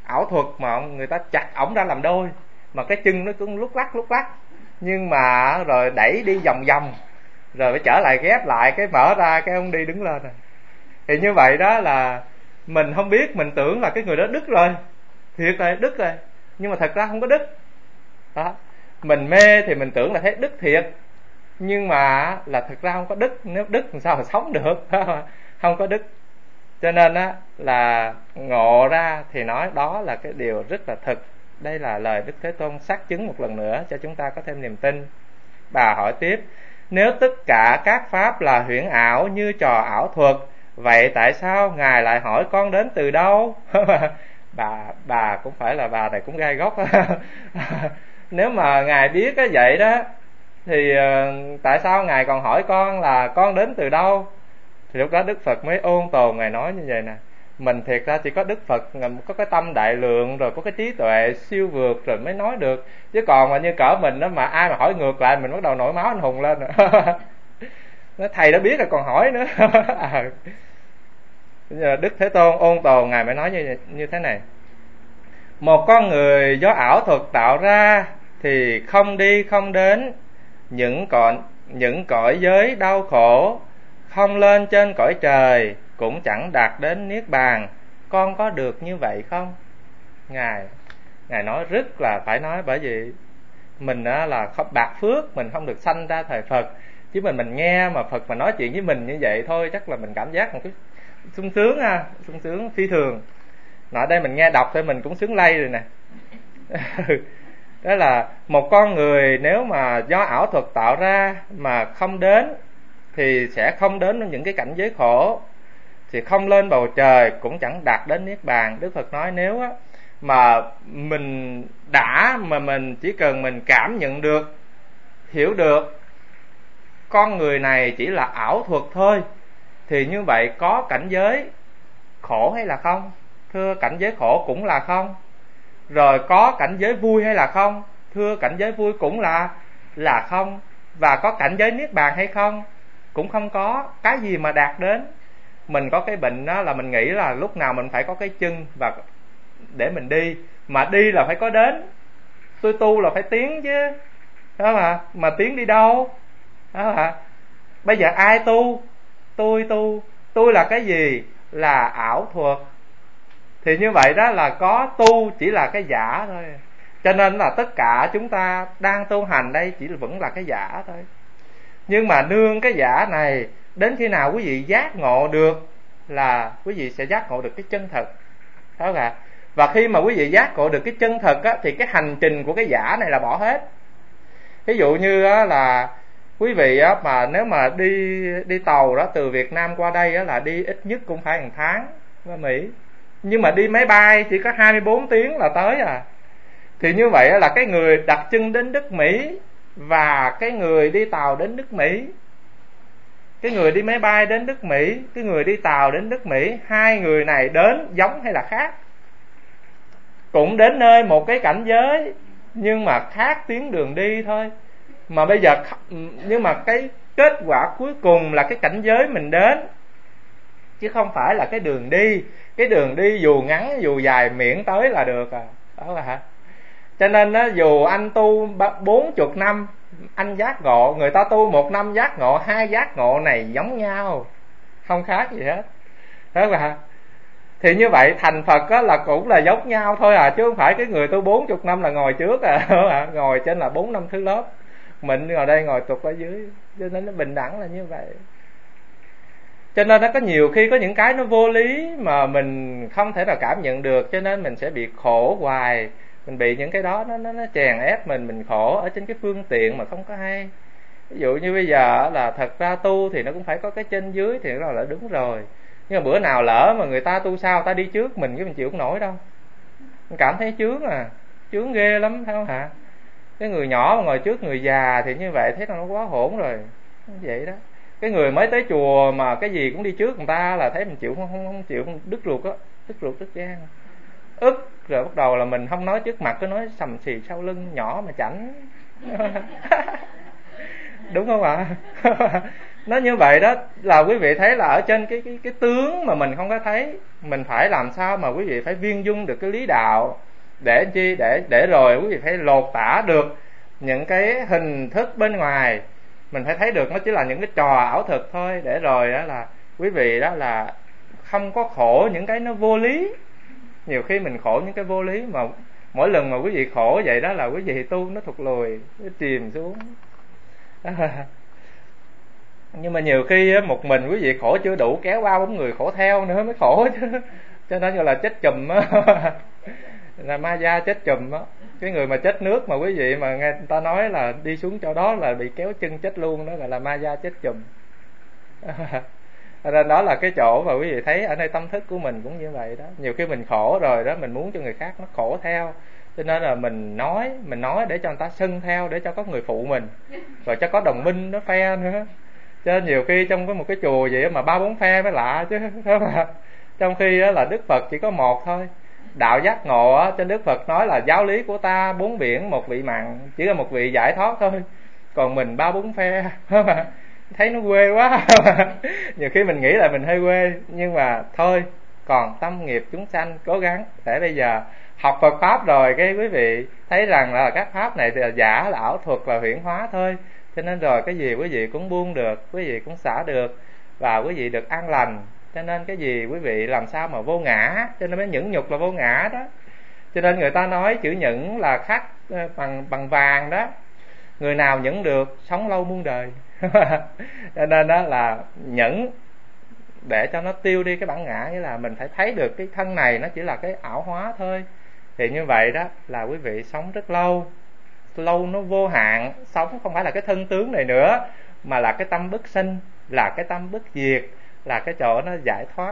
ảo thuật mà người ta chặt ổng ra làm đôi, mà cái chân nó cũng lúc lắc lúc lắc, nhưng mà rồi đẩy đi vòng vòng rồi phải trở lại ghép lại, cái mở ra cái ông đi đứng lên rồi. Thì như vậy đó là mình không biết, mình tưởng là cái người đó đứt rồi, thiệt rồi đứt rồi, nhưng mà thật ra không có đứt đó. Mình mê thì mình tưởng là thấy đứt thiệt, nhưng mà là thật ra không có đứt. Nếu đứt thì sao mà sống được không có đứt. Cho nên á là ngộ ra thì nói đó là cái điều rất là thực. Đây là lời Đức Thế Tôn xác chứng một lần nữa cho chúng ta có thêm niềm tin. Bà hỏi tiếp: nếu tất cả các pháp là huyễn ảo như trò ảo thuật, vậy tại sao Ngài lại hỏi con đến từ đâu? bà bà cũng phải là bà này cũng gai góc. Nếu mà Ngài biết cái vậy đó thì uh, tại sao Ngài còn hỏi con là con đến từ đâu? Thì lúc đó Đức Phật mới ôn tồn, Ngài nói như vậy nè: mình thiệt ra chỉ có Đức Phật có cái tâm đại lượng, rồi có cái trí tuệ siêu vượt rồi mới nói được, chứ còn mà như cỡ mình đó mà ai mà hỏi ngược lại mình bắt đầu nổi máu anh hùng lên rồi. Nó thầy đã biết rồi còn hỏi nữa. À. Đức Thế Tôn ôn tồn, Ngài mới nói như như thế này: một con người do ảo thuật tạo ra thì không đi không đến những cõi những cõi giới đau khổ, không lên trên cõi trời, cũng chẳng đạt đến niết bàn. Con có được như vậy không? Ngài Ngài nói rất là phải nói, bởi vì mình á, là không bạc phước, mình không được sanh ra thời Phật, chứ mình mình nghe mà Phật mà nói chuyện với mình như vậy thôi, chắc là mình cảm giác một cái sung sướng ha, sung sướng phi thường. Ở đây mình nghe đọc thôi mình cũng sướng lây rồi nè. Đó là một con người nếu mà do ảo thuật tạo ra mà không đến thì sẽ không đến những cái cảnh giới khổ, thì không lên bầu trời cũng chẳng đạt đến niết bàn. Đức Phật nói nếu á, mà mình đã mà mình chỉ cần mình cảm nhận được, hiểu được con người này chỉ là ảo thuật thôi, thì như vậy có cảnh giới khổ hay là không? Thưa, cảnh giới khổ cũng là không. Rồi có cảnh giới vui hay là không? Thưa, cảnh giới vui cũng là là không. Và có cảnh giới niết bàn hay không? Cũng không có. Cái gì mà đạt đến? Mình có cái bệnh đó là mình nghĩ là lúc nào mình phải có cái chân và để mình đi, mà đi là phải có đến. Tôi tu là phải tiến chứ, đó mà mà tiến đi đâu? Đó hả? Bây giờ ai tu? Tôi tu. Tôi là cái gì? Là ảo thuật. Thì như vậy đó là có tu chỉ là cái giả thôi. Cho nên là tất cả chúng ta đang tu hành đây chỉ vẫn là cái giả thôi. Nhưng mà nương cái giả này, đến khi nào quý vị giác ngộ được là quý vị sẽ giác ngộ được cái chân thật. Đó là, và khi mà quý vị giác ngộ được cái chân thật á, thì cái hành trình của cái giả này là bỏ hết. Ví dụ như á, là quý vị á, mà nếu mà đi đi tàu đó từ Việt Nam qua đây á, là đi ít nhất cũng phải một tháng qua Mỹ. Nhưng mà đi máy bay chỉ có hai mươi bốn tiếng là tới à. Thì như vậy á, là cái người đặt chân đến nước Mỹ và cái người đi tàu đến nước Mỹ, cái người đi máy bay đến nước Mỹ, cái người đi tàu đến nước Mỹ, hai người này đến giống hay là khác? Cũng đến nơi một cái cảnh giới, nhưng mà khác tuyến đường đi thôi. Mà bây giờ, nhưng mà cái kết quả cuối cùng là cái cảnh giới mình đến, chứ không phải là cái đường đi. Cái đường đi dù ngắn dù dài miễn tới là được à. Đó là hả? Cho nên á, dù anh tu bốn chục năm anh giác ngộ, người ta tu một năm giác ngộ, hai giác ngộ này giống nhau, không khác gì hết. Đó là, thì như vậy thành Phật á, là cũng là giống nhau thôi à, chứ không phải cái người tu bốn chục năm là ngồi trước à. Ngồi trên là bốn năm thứ lớp, mình ngồi đây ngồi tục ở dưới, cho nên nó bình đẳng là như vậy. Cho nên nó có nhiều khi có những cái nó vô lý mà mình không thể nào cảm nhận được, cho nên mình sẽ bị khổ hoài. Mình bị những cái đó nó nó, nó chèn ép mình, mình khổ ở trên cái phương tiện mà không có hay. Ví dụ như bây giờ là thật ra tu thì nó cũng phải có cái trên dưới thì nó là đúng rồi. Nhưng mà bữa nào lỡ mà người ta tu sao ta đi trước mình, cái mình chịu không nổi đâu. Mình cảm thấy chướng à, chướng ghê lắm phải không hả? Cái người nhỏ mà ngồi trước người già thì như vậy thấy nó quá hỗn rồi. Vậy đó. Cái người mới tới chùa mà cái gì cũng đi trước người ta là thấy mình chịu không không, không chịu, không đứt ruột á, đứt ruột đứt gan, ức. Rồi bắt đầu là mình không nói trước mặt, cứ nói sầm xì sau lưng, nhỏ mà chảnh. đúng không ạ? Nó như vậy đó, là quý vị thấy là ở trên cái cái cái tướng mà mình không có thấy, mình phải làm sao mà quý vị phải viên dung được cái lý đạo, để chi để để rồi quý vị phải lột tả được những cái hình thức bên ngoài, mình phải thấy được nó chỉ là những cái trò ảo thực thôi, để rồi đó là quý vị đó là không có khổ những cái nó vô lý. Nhiều khi mình khổ những cái vô lý, mà mỗi lần mà quý vị khổ vậy đó là quý vị tu nó thụt lùi, nó chìm xuống. Nhưng mà nhiều khi một mình quý vị khổ chưa đủ, kéo ba bốn người khổ theo nữa mới khổ chứ. Cho nên gọi là chết chùm á. Là ma gia chết chùm á. Cái người mà chết nước mà quý vị mà nghe người ta nói là đi xuống chỗ đó là bị kéo chân chết luôn, đó gọi là ma gia chết chùm. Nên đó là cái chỗ mà quý vị thấy ở nơi tâm thức của mình cũng như vậy đó. Nhiều khi mình khổ rồi đó, mình muốn cho người khác nó khổ theo, cho nên là mình nói mình nói để cho người ta sân theo, để cho có người phụ mình, rồi cho có đồng minh nó phe nữa. Cho nên nhiều khi trong cái một cái chùa vậy mà ba bốn phe mới lạ chứ, đúng không? Trong khi là Đức Phật chỉ có một thôi. Đạo giác ngộ á, trên Đức Phật nói là giáo lý của ta bốn biển một vị mặn, chỉ có một vị giải thoát thôi. Còn mình ba bốn phe, thấy nó quê quá. Nhiều khi mình nghĩ là mình hơi quê, nhưng mà thôi, còn tâm nghiệp chúng sanh cố gắng. Để bây giờ học Phật pháp rồi, cái quý vị thấy rằng là các pháp này là giả, là ảo thuật, là huyễn hóa thôi. Cho nên rồi cái gì quý vị cũng buông được, quý vị cũng xả được, và quý vị được an lành. Cho nên cái gì quý vị làm sao mà vô ngã, cho nên mới nhẫn nhục là vô ngã đó. Cho nên người ta nói chữ nhẫn là khắc bằng bằng vàng đó. Người nào nhẫn được sống lâu muôn đời. Cho nên đó là nhẫn để cho nó tiêu đi cái bản ngã, nghĩa là mình phải thấy được cái thân này nó chỉ là cái ảo hóa thôi. Thì như vậy đó là quý vị sống rất lâu, lâu nó vô hạn. Sống không phải là cái thân tướng này nữa, mà là cái tâm bất sinh, là cái tâm bất diệt, là cái chỗ nó giải thoát.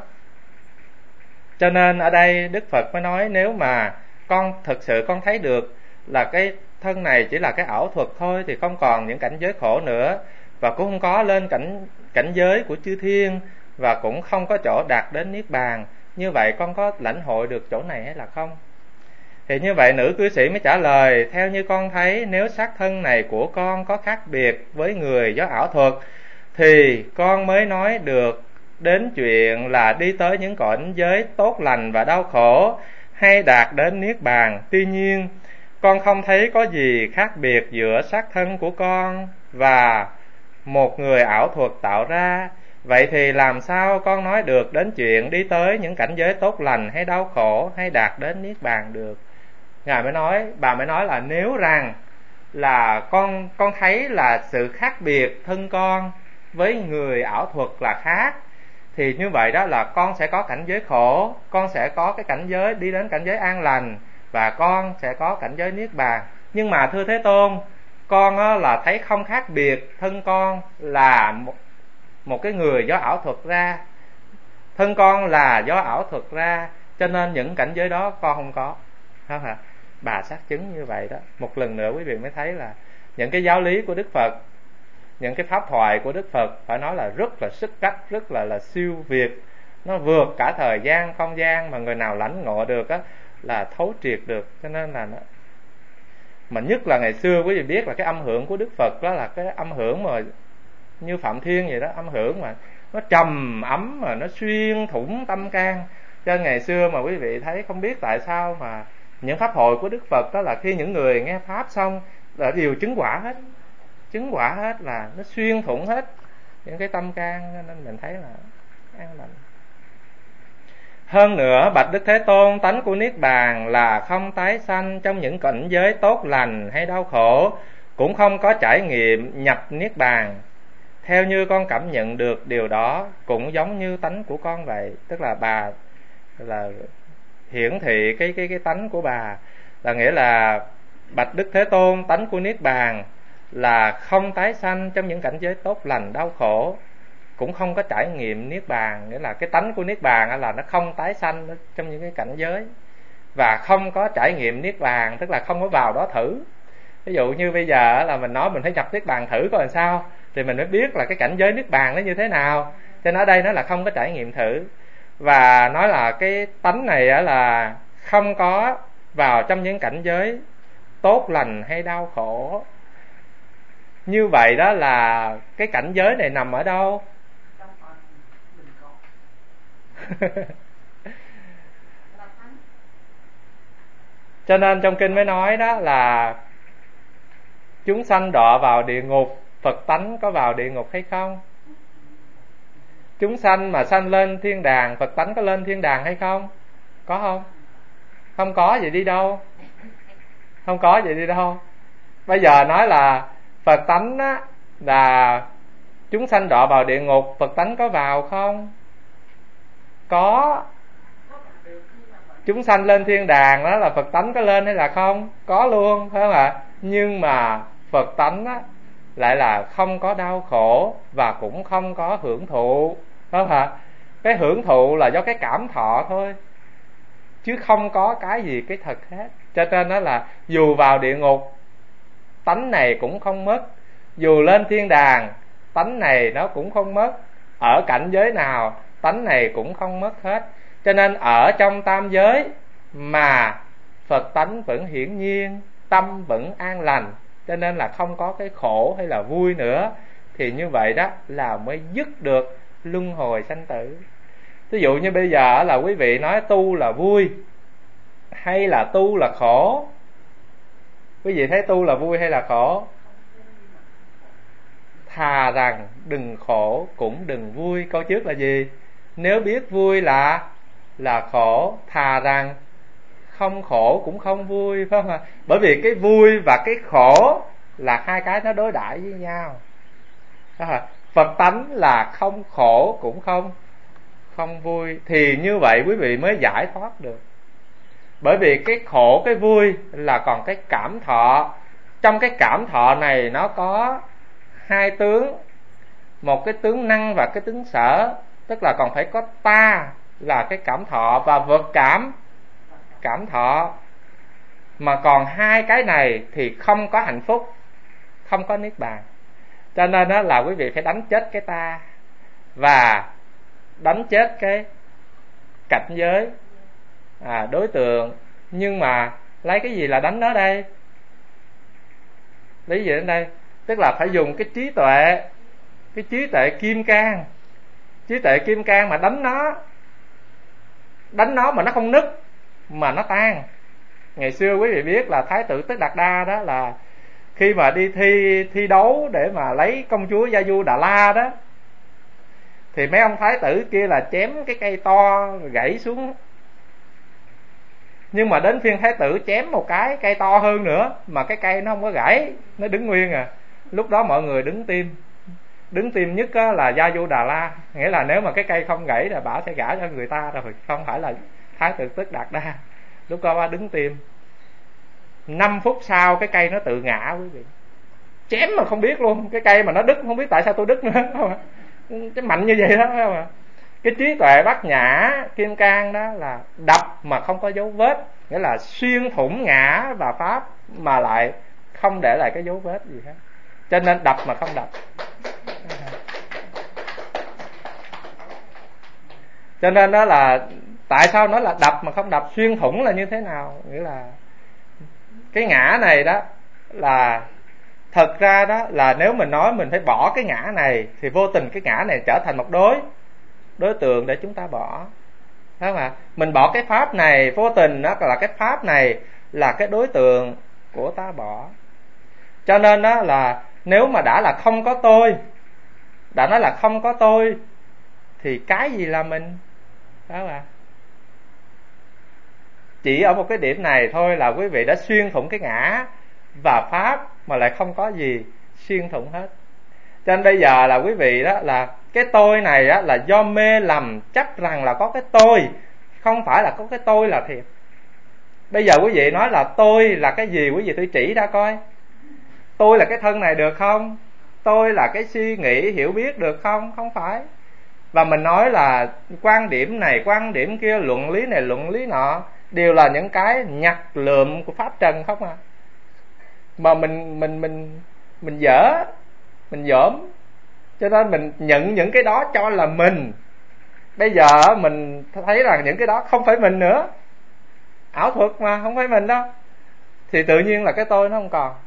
Cho nên ở đây Đức Phật mới nói, nếu mà con thực sự con thấy được là cái thân này chỉ là cái ảo thuật thôi, thì không còn những cảnh giới khổ nữa, và cũng không có lên cảnh cảnh giới của chư thiên, và cũng không có chỗ đạt đến niết bàn. Như vậy con có lãnh hội được chỗ này hay là không? Thì như vậy nữ cư sĩ mới trả lời, theo như con thấy, nếu xác thân này của con có khác biệt với người do ảo thuật, thì con mới nói được đến chuyện là đi tới những cõi giới tốt lành và đau khổ, hay đạt đến niết bàn. Tuy nhiên con không thấy có gì khác biệt giữa xác thân của con và một người ảo thuật tạo ra. Vậy thì làm sao con nói được đến chuyện đi tới những cảnh giới tốt lành hay đau khổ, hay đạt đến niết bàn được? Ngài mới nói, bà mới nói là nếu rằng là con con thấy là sự khác biệt thân con với người ảo thuật là khác, thì như vậy đó là con sẽ có cảnh giới khổ, con sẽ có cái cảnh giới đi đến cảnh giới an lành, và con sẽ có cảnh giới niết bàn. Nhưng mà thưa Thế Tôn, con á, là thấy không khác biệt thân con là một, một cái người do ảo thuật ra, thân con là do ảo thuật ra, cho nên những cảnh giới đó con không có. Không hả? Bà xác chứng như vậy đó. Một lần nữa quý vị mới thấy là những cái giáo lý của Đức Phật, những cái pháp thoại của Đức Phật phải nói là rất là sức cách, rất là là siêu việt. Nó vượt cả thời gian, không gian, mà người nào lãnh ngộ được á là thấu triệt được. Cho nên là nó, mà nhất là ngày xưa quý vị biết là cái âm hưởng của Đức Phật đó là cái âm hưởng mà như Phạm Thiên vậy đó, âm hưởng mà nó trầm ấm, mà nó xuyên thủng tâm can. Cho ngày xưa mà quý vị thấy không biết tại sao mà những pháp hội của Đức Phật đó là khi những người nghe pháp xong là đều chứng quả hết, chứng quả hết, là nó xuyên thủng hết những cái tâm can, nên mình thấy là an lành. Hơn nữa, bạch Đức Thế Tôn, tánh của niết bàn là không tái sanh trong những cảnh giới tốt lành hay đau khổ, cũng không có trải nghiệm nhập niết bàn. Theo như con cảm nhận được điều đó, cũng giống như tánh của con vậy. Tức là bà là hiển thị cái cái cái tánh của bà, là nghĩa là bạch Đức Thế Tôn, tánh của niết bàn là không tái sanh trong những cảnh giới tốt lành đau khổ, cũng không có trải nghiệm niết bàn. Nghĩa là cái tánh của niết bàn là nó không tái sanh trong những cái cảnh giới, và không có trải nghiệm niết bàn, tức là không có vào đó thử. Ví dụ như bây giờ là mình nói mình phải nhập niết bàn thử coi làm sao, thì mình mới biết là cái cảnh giới niết bàn nó như thế nào. Cho nên ở đây nó là không có trải nghiệm thử, và nói là cái tánh này là không có vào trong những cảnh giới tốt lành hay đau khổ. Như vậy đó là cái cảnh giới này nằm ở đâu? Cho nên trong kinh mới nói đó là chúng sanh đọa vào địa ngục, Phật tánh có vào địa ngục hay không? Chúng sanh mà sanh lên thiên đàng, Phật tánh có lên thiên đàng hay không? Có không? Không có, vậy đi đâu? Không có, vậy đi đâu? Bây giờ nói là Phật tánh á, là chúng sanh đọa vào địa ngục, Phật tánh có vào không? Có. Chúng sanh lên thiên đàng đó là Phật tánh có lên hay là không? Có luôn, phải không ạ? Nhưng mà Phật tánh á, lại là không có đau khổ và cũng không có hưởng thụ, phải không ạ? Cái hưởng thụ là do cái cảm thọ thôi, chứ không có cái gì cái thật hết. Cho nên đó là dù vào địa ngục, tánh này cũng không mất. Dù lên thiên đàng, tánh này nó cũng không mất. Ở cảnh giới nào, tánh này cũng không mất hết. Cho nên ở trong tam giới mà Phật tánh vẫn hiển nhiên, tâm vẫn an lành, cho nên là không có cái khổ hay là vui nữa. Thì như vậy đó là mới dứt được luân hồi sanh tử. Ví dụ như bây giờ là quý vị nói tu là vui hay là tu là khổ? Quý vị thấy tu là vui hay là khổ? Thà rằng đừng khổ cũng đừng vui. Câu trước là gì? Nếu biết vui là là khổ, thà rằng không khổ cũng không vui, phải không ạ? Bởi vì cái vui và cái khổ là hai cái nó đối đãi với nhau. Phật tánh là không khổ cũng không không vui. Thì như vậy quý vị mới giải thoát được. Bởi vì cái khổ cái vui là còn cái cảm thọ. Trong cái cảm thọ này nó có hai tướng, một cái tướng năng và cái tướng sở. Tức là còn phải có ta là cái cảm thọ và vật cảm cảm thọ. Mà còn hai cái này thì không có hạnh phúc, không có niết bàn. Cho nên đó là quý vị phải đánh chết cái ta và đánh chết cái cảnh giới, à, đối tượng. Nhưng mà lấy cái gì là đánh nó đây? Lấy gì đến đây? Tức là phải dùng cái trí tuệ, cái trí tuệ kim cang. Trí tuệ kim cang mà đánh nó, đánh nó mà nó không nứt, mà nó tan. Ngày xưa quý vị biết là Thái tử Tất Đạt Đa đó, là khi mà đi thi thi đấu để mà lấy công chúa Gia Du Đà La đó, thì mấy ông thái tử kia là chém cái cây to gãy xuống. Nhưng mà đến phiên thái tử chém một cái cây to hơn nữa mà cái cây nó không có gãy, nó đứng nguyên à. Lúc đó mọi người đứng tim. Đứng tim nhất là Gia Du Đà La, nghĩa là nếu mà cái cây không gãy là bà sẽ gả cho người ta rồi, không phải là Thái tử Tất Đạt Đa. Lúc đó bà đứng tim. Năm phút sau cái cây nó tự ngã quý vị. Chém mà không biết luôn, cái cây mà nó đứt không biết tại sao tôi đứt nữa. Cái mạnh như vậy đó, phải không ạ? Cái trí tuệ bát nhã kim cang đó là đập mà không có dấu vết, nghĩa là xuyên thủng ngã và pháp mà lại không để lại cái dấu vết gì hết. Cho nên đập mà không đập. Cho nên đó là tại sao nó là đập mà không đập, xuyên thủng là như thế nào? Nghĩa là cái ngã này đó là thật ra đó là nếu mình nói mình phải bỏ cái ngã này thì vô tình cái ngã này trở thành một đối đối tượng để chúng ta bỏ, phải không ạ? Mình bỏ cái pháp này, vô tình đó là cái pháp này là cái đối tượng của ta bỏ. Cho nên đó là nếu mà đã là không có tôi, đã nói là không có tôi thì cái gì là mình, phải không ạ? Chỉ ở một cái điểm này thôi là quý vị đã xuyên thủng cái ngã và pháp mà lại không có gì xuyên thủng hết. Cho nên bây giờ là quý vị đó là cái tôi này á, là do mê lầm chấp rằng là có cái tôi, không phải là có cái tôi là thiệt. Bây giờ quý vị nói là tôi là cái gì, quý vị thử chỉ ra coi. Tôi là cái thân này được không? Tôi là cái suy nghĩ hiểu biết được không? Không phải. Và mình nói là quan điểm này quan điểm kia, luận lý này luận lý nọ, đều là những cái nhặt lượm của pháp trần không à. Mà mình mình mình mình dở, mình dởm, cho nên mình nhận những cái đó cho là mình. Bây giờ mình thấy rằng những cái đó không phải mình nữa, ảo thuật mà không phải mình đâu, thì tự nhiên là cái tôi nó không còn.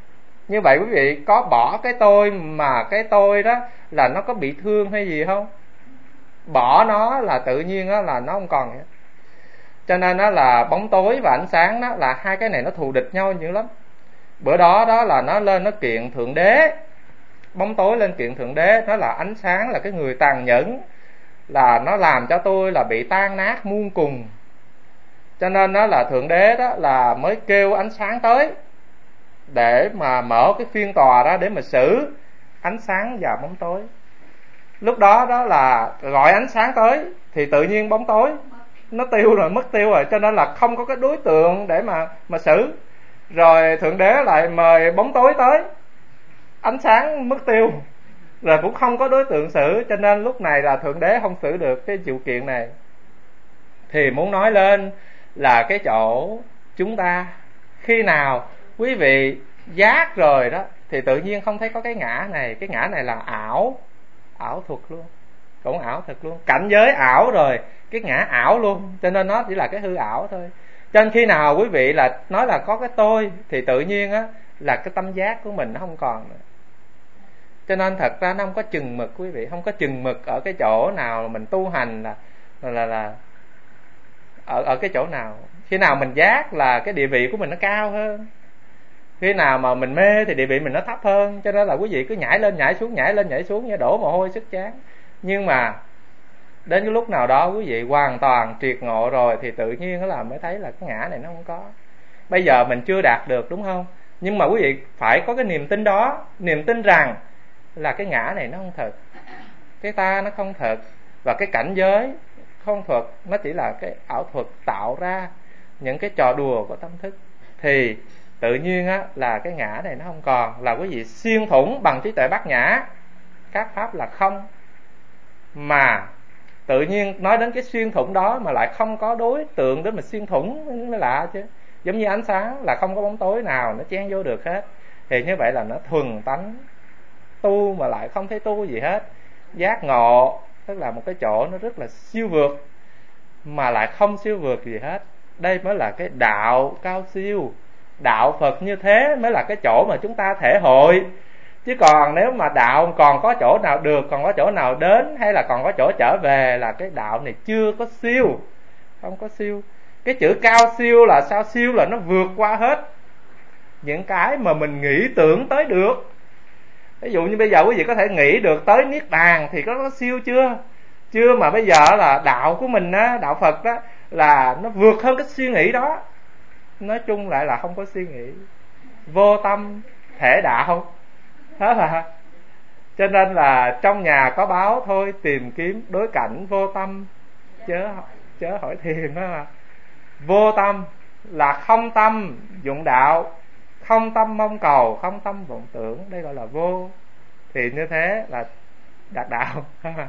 Như vậy quý vị có bỏ cái tôi mà cái tôi đó là nó có bị thương hay gì không? Bỏ nó là tự nhiên đó là nó không còn nữa. Cho nên đó là bóng tối và ánh sáng đó là hai cái này nó thù địch nhau dữ lắm. Bữa đó đó là nó lên nó kiện Thượng Đế, bóng tối lên kiện Thượng Đế, nó là ánh sáng là cái người tàn nhẫn, là nó làm cho tôi là bị tan nát muôn cùng. Cho nên đó là Thượng Đế đó là mới kêu ánh sáng tới để mà mở cái phiên tòa ra để mà xử ánh sáng và bóng tối. Lúc đó đó là gọi ánh sáng tới thì tự nhiên bóng tối nó tiêu rồi, mất tiêu rồi, cho nên là không có cái đối tượng để mà mà xử. Rồi Thượng Đế lại mời bóng tối tới, ánh sáng mất tiêu rồi cũng không có đối tượng xử, cho nên lúc này là Thượng Đế không xử được cái vụ kiện này. Thì muốn nói lên là cái chỗ chúng ta khi nào quý vị giác rồi đó thì tự nhiên không thấy có cái ngã này. Cái ngã này là ảo, ảo thuật luôn, cũng ảo thật luôn. Cảnh giới ảo rồi, cái ngã ảo luôn, cho nên nó chỉ là cái hư ảo thôi. Cho nên khi nào quý vị là nói là có cái tôi thì tự nhiên á là cái tâm giác của mình nó không còn nữa. Cho nên thật ra nó không có chừng mực quý vị, không có chừng mực ở cái chỗ nào mình tu hành là là là, là ở ở cái chỗ nào. Khi nào mình giác là cái địa vị của mình nó cao hơn, khi nào mà mình mê thì địa vị mình nó thấp hơn. Cho nên là quý vị cứ nhảy lên nhảy xuống, nhảy lên nhảy xuống như đổ mồ hôi sức chán. Nhưng mà đến cái lúc nào đó quý vị hoàn toàn triệt ngộ rồi thì tự nhiên nó là mới thấy là cái ngã này nó không có. Bây giờ mình chưa đạt được đúng không, nhưng mà quý vị phải có cái niềm tin đó, niềm tin rằng là cái ngã này nó không thật, cái ta nó không thật, và cái cảnh giới không thuật, nó chỉ là cái ảo thuật tạo ra những cái trò đùa của tâm thức. Thì tự nhiên á là cái ngã này nó không còn, là quý vị xuyên thủng bằng trí tuệ bát nhã các pháp là không. Mà tự nhiên nói đến cái xuyên thủng đó mà lại không có đối tượng để mà xuyên thủng mới lạ chứ. Giống như ánh sáng là không có bóng tối nào nó chen vô được hết, thì như vậy là nó thuần tánh tu mà lại không thấy tu gì hết. Giác ngộ tức là một cái chỗ nó rất là siêu vượt mà lại không siêu vượt gì hết. Đây mới là cái đạo cao siêu. Đạo Phật như thế mới là cái chỗ mà chúng ta thể hội. Chứ còn nếu mà đạo còn có chỗ nào được, còn có chỗ nào đến, hay là còn có chỗ trở về, là cái đạo này chưa có siêu, không có siêu. Cái chữ cao siêu là sao? Siêu là nó vượt qua hết những cái mà mình nghĩ tưởng tới được. Ví dụ như bây giờ quý vị có thể nghĩ được tới Niết Bàn thì có, có siêu chưa? Chưa. Mà bây giờ là đạo của mình á, đạo Phật đó là nó vượt hơn cái suy nghĩ đó. Nói chung lại là không có suy nghĩ, vô tâm thể đạo. Đó là cho nên là trong nhà có báo thôi, tìm kiếm đối cảnh vô tâm chớ chớ hỏi thiền. Đó là vô tâm là không tâm dụng đạo, không tâm mong cầu, không tâm vọng tưởng, đây gọi là vô. Thì như thế là đạt đạo.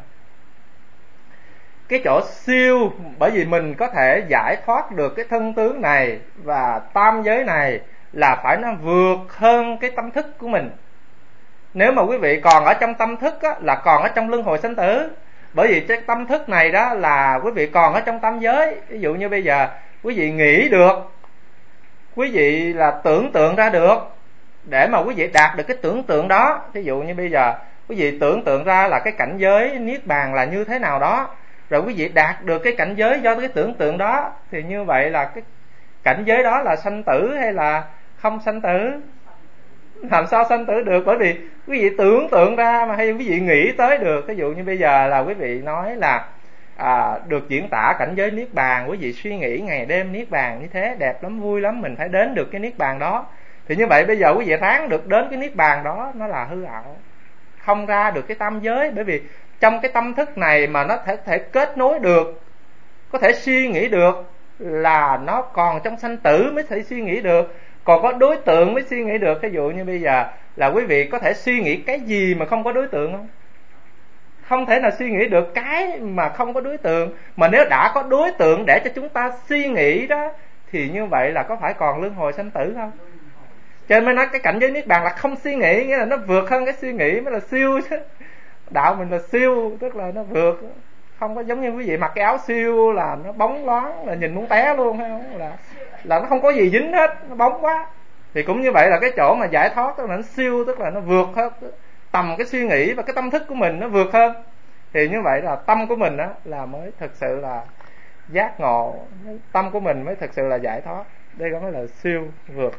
Cái chỗ siêu, bởi vì mình có thể giải thoát được cái thân tướng này và tam giới này, là phải nó vượt hơn cái tâm thức của mình. Nếu mà quý vị còn ở trong tâm thức á, là còn ở trong luân hồi sanh tử. Bởi vì cái tâm thức này đó là quý vị còn ở trong tam giới. Ví dụ như bây giờ quý vị nghĩ được, quý vị là tưởng tượng ra được, để mà quý vị đạt được cái tưởng tượng đó. Ví dụ như bây giờ quý vị tưởng tượng ra là cái cảnh giới Niết Bàn là như thế nào đó, rồi quý vị đạt được cái cảnh giới do cái tưởng tượng đó, thì như vậy là cái cảnh giới đó là sanh tử hay là không sanh tử? Làm sao sanh tử được? Bởi vì quý vị tưởng tượng ra mà, hay quý vị nghĩ tới được. Ví dụ như bây giờ là quý vị nói là à, được diễn tả cảnh giới Niết Bàn, quý vị suy nghĩ ngày đêm Niết Bàn như thế đẹp lắm, vui lắm, mình phải đến được cái Niết Bàn đó. Thì như vậy bây giờ quý vị ráng được đến cái Niết Bàn đó, nó là hư ảo, không ra được cái tam giới. Bởi vì trong cái tâm thức này mà nó thể, thể kết nối được, có thể suy nghĩ được, là nó còn trong sanh tử mới thể suy nghĩ được, còn có đối tượng mới suy nghĩ được. Ví dụ như bây giờ là quý vị có thể suy nghĩ cái gì mà không có đối tượng không? Không thể nào suy nghĩ được cái mà không có đối tượng. Mà nếu đã có đối tượng để cho chúng ta suy nghĩ đó, thì như vậy là có phải còn luân hồi sanh tử không? Cho nên mới nói cái cảnh giới Niết Bàn là không suy nghĩ, nghĩa là nó vượt hơn cái suy nghĩ mới là siêu chứ. Đạo mình là siêu, tức là nó vượt, không có giống như quý vị mặc cái áo siêu là nó bóng loáng, là nhìn muốn té luôn, hay không? Là là nó không có gì dính hết, nó bóng quá. Thì cũng như vậy là cái chỗ mà giải thoát tức là nó siêu, tức là nó vượt hơn tầm cái suy nghĩ và cái tâm thức của mình, nó vượt hơn. Thì như vậy là tâm của mình á là mới thực sự là giác ngộ, tâm của mình mới thực sự là giải thoát. Đây có mới là siêu vượt.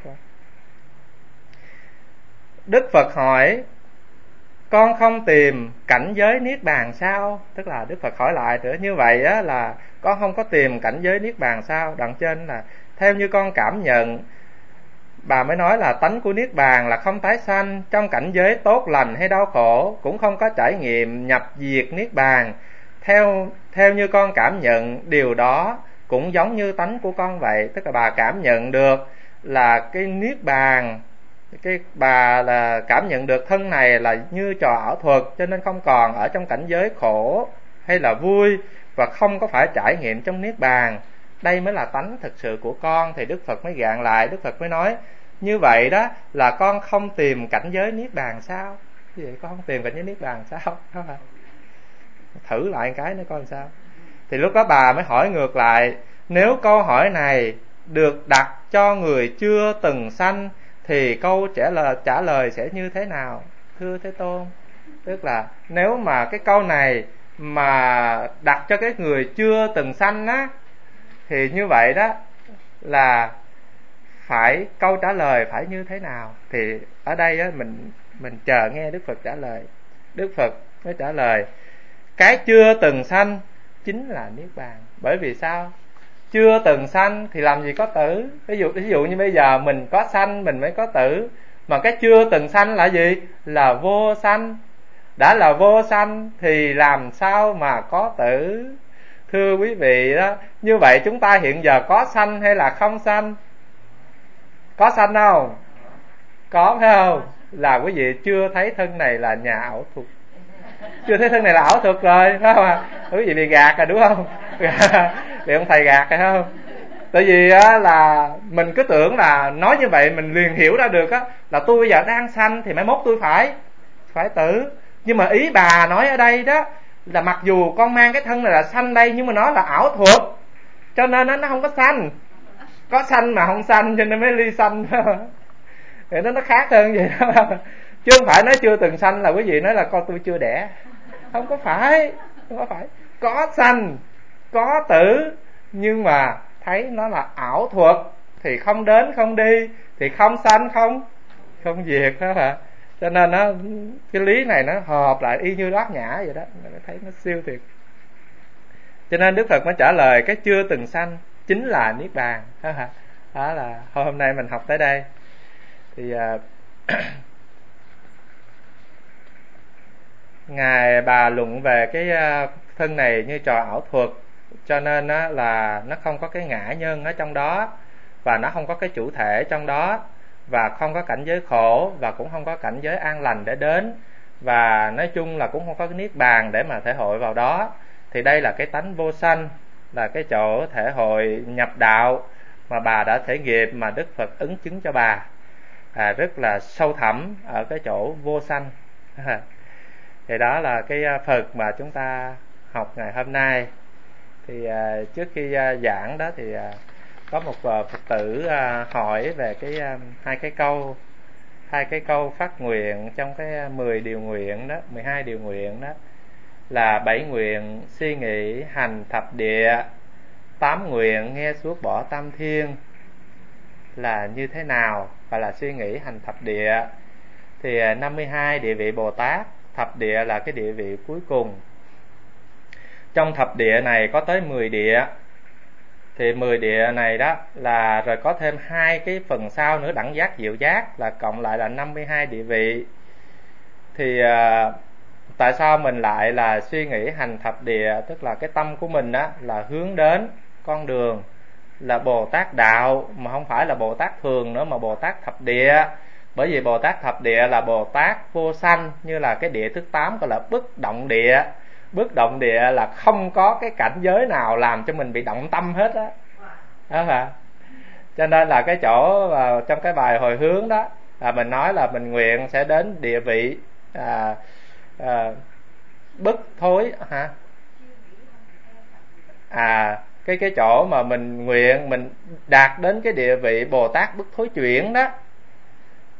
Đức Phật hỏi: con không tìm cảnh giới niết bàn sao? Tức là Đức Phật hỏi lại nữa, như vậy á là con không có tìm cảnh giới niết bàn sao? Đoạn trên là theo như con cảm nhận, bà mới nói là tánh của niết bàn là không tái sanh, trong cảnh giới tốt lành hay đau khổ cũng không có trải nghiệm nhập diệt niết bàn. Theo theo như con cảm nhận, điều đó cũng giống như tánh của con vậy. Tức là bà cảm nhận được là cái niết bàn, cái bà là cảm nhận được thân này là như trò ảo thuật, cho nên không còn ở trong cảnh giới khổ hay là vui, và không có phải trải nghiệm trong niết bàn. Đây mới là tánh thực sự của con. Thì Đức Phật mới gạn lại, Đức Phật mới nói như vậy đó là con không tìm cảnh giới niết bàn sao? Như vậy con không tìm cảnh giới niết bàn sao? Thử lại cái nữa coi sao. Thì lúc đó bà mới hỏi ngược lại, nếu câu hỏi này được đặt cho người chưa từng sanh thì câu trả lời trả lời sẽ như thế nào, thưa Thế Tôn? Tức là nếu mà cái câu này mà đặt cho cái người chưa từng sanh á, thì như vậy đó là phải câu trả lời phải như thế nào? Thì ở đây á, mình mình chờ nghe Đức Phật trả lời. Đức Phật mới trả lời: cái chưa từng sanh chính là niết bàn. Bởi vì sao? Chưa từng sanh thì làm gì có tử. Ví dụ ví dụ như bây giờ mình có sanh mình mới có tử, mà cái chưa từng sanh là gì? Là vô sanh. Đã là vô sanh thì làm sao mà có tử? Thưa quý vị đó, như vậy chúng ta hiện giờ có sanh hay là không sanh? Có sanh không? Có, phải không? Là quý vị chưa thấy thân này là nhà ảo thuật, chưa thấy thân này là ảo thuật rồi, phải không ạ? Quý vị bị gạt rồi đúng không? Bị ông thầy gạt rồi không? Tại vì á, là mình cứ tưởng là nói như vậy mình liền hiểu ra được á, là tôi bây giờ đang sanh thì mai mốt tôi phải phải tử. Nhưng mà ý bà nói ở đây đó là mặc dù con mang cái thân này là sanh đây, nhưng mà nó là ảo thuật, cho nên nó không có sanh. Có sanh mà không sanh, cho nên mới ly sanh. Thì nó nó khác hơn vậy đó. Chứ không phải nói chưa từng sanh là quý vị nói là con tôi chưa đẻ. Không có phải, không có phải. Có sanh, có tử, nhưng mà thấy nó là ảo thuật thì không đến không đi, thì không sanh không không diệt đó hả? Cho nên nó cái lý này nó hợp lại y như Bát Nhã vậy đó, mình thấy nó siêu thiệt. Cho nên Đức Phật mới trả lời cái chưa từng sanh chính là niết bàn đó hả? Đó là hôm nay mình học tới đây. Thì uh, ngài bà luận về cái uh, thân này như trò ảo thuật, cho nên uh, là nó không có cái ngã nhân ở trong đó, và nó không có cái chủ thể trong đó, và không có cảnh giới khổ, và cũng không có cảnh giới an lành để đến, và nói chung là cũng không có cái niết bàn để mà thể hội vào đó. Thì đây là cái tánh vô sanh, là cái chỗ thể hội nhập đạo mà bà đã thể nghiệm, mà Đức Phật ứng chứng cho bà à, rất là sâu thẳm ở cái chỗ vô sanh. Thì đó là cái Phật mà chúng ta học ngày hôm nay. Thì uh, trước khi uh, giảng đó thì uh, có một uh, Phật tử uh, hỏi về cái uh, hai cái câu hai cái câu phát nguyện trong cái mười điều nguyện đó, mười hai điều nguyện đó, là bảy nguyện suy nghĩ hành thập địa, tám nguyện nghe suốt bỏ tam thiên là như thế nào, và là suy nghĩ hành thập địa. Thì năm mươi hai địa vị Bồ Tát, thập địa là cái địa vị cuối cùng. Trong thập địa này có tới mười địa. Thì mười địa này đó là rồi có thêm hai cái phần sau nữa, đẳng giác diệu giác, là cộng lại là năm mươi hai địa vị. Thì à, tại sao mình lại là suy nghĩ hành thập địa? Tức là cái tâm của mình á là hướng đến con đường là Bồ Tát đạo, mà không phải là Bồ Tát thường nữa, mà Bồ Tát thập địa. Bởi vì Bồ Tát thập địa là Bồ Tát vô sanh, như là cái địa thứ tám gọi là bất động địa. Bất động địa là không có cái cảnh giới nào làm cho mình bị động tâm hết á. Đó hả? Cho nên là cái chỗ uh, trong cái bài hồi hướng đó là mình nói là mình nguyện sẽ đến địa vị à, à, bất thối hả? À cái cái chỗ mà mình nguyện mình đạt đến cái địa vị Bồ Tát bất thối chuyển đó.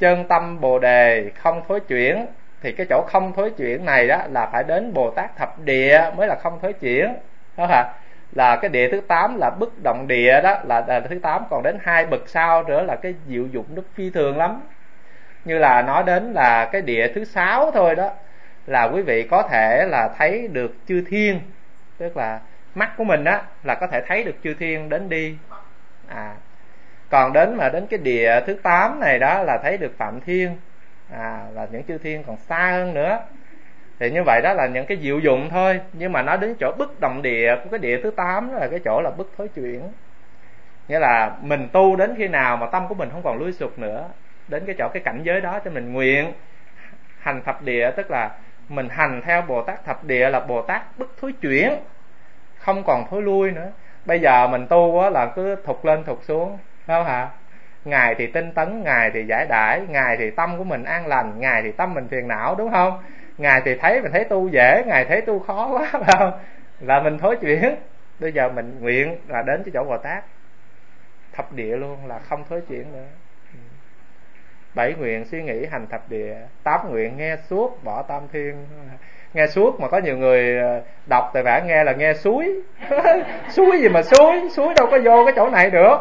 chân tâm bồ đề không thối chuyển. Thì cái chỗ không thối chuyển này đó là phải đến Bồ Tát thập địa mới là không thối chuyển đó hả? Là cái địa thứ tám là bất động địa đó, là, là thứ tám. Còn đến hai bậc sau nữa là cái diệu dụng rất phi thường lắm. Như là nói đến là cái địa thứ sáu thôi đó, là quý vị có thể là thấy được chư thiên, tức là mắt của mình á là có thể thấy được chư thiên đến đi. À, còn đến mà đến cái địa thứ tám này đó là thấy được Phạm Thiên, à, là những chư thiên còn xa hơn nữa. Thì như vậy đó là những cái diệu dụng thôi. Nhưng mà nói đến chỗ bất động địa của cái địa thứ tám là cái chỗ là bất thối chuyển. Nghĩa là mình tu đến khi nào mà tâm của mình không còn lui sụp nữa, đến cái chỗ cái cảnh giới đó cho mình nguyện hành thập địa, tức là mình hành theo Bồ Tát thập địa là Bồ Tát bất thối chuyển, không còn thối lui nữa. Bây giờ mình tu á là cứ thụt lên thụt xuống, phải không hả? Ngày thì tinh tấn, ngày thì giải đãi, ngày thì tâm của mình an lành, ngày thì tâm mình phiền não, đúng không? Ngày thì thấy mình thấy tu dễ, ngày thấy tu khó quá, phải không? Là mình thối chuyển. Bây giờ mình nguyện là đến cái chỗ Bồ Tát thập địa luôn, là không thối chuyển nữa. Bảy nguyện suy nghĩ hành thập địa, tám nguyện nghe suốt bỏ tam thiên. Nghe suốt mà có nhiều người đọc tài bản nghe là nghe suối. Suối gì mà suối, suối đâu có vô cái chỗ này được.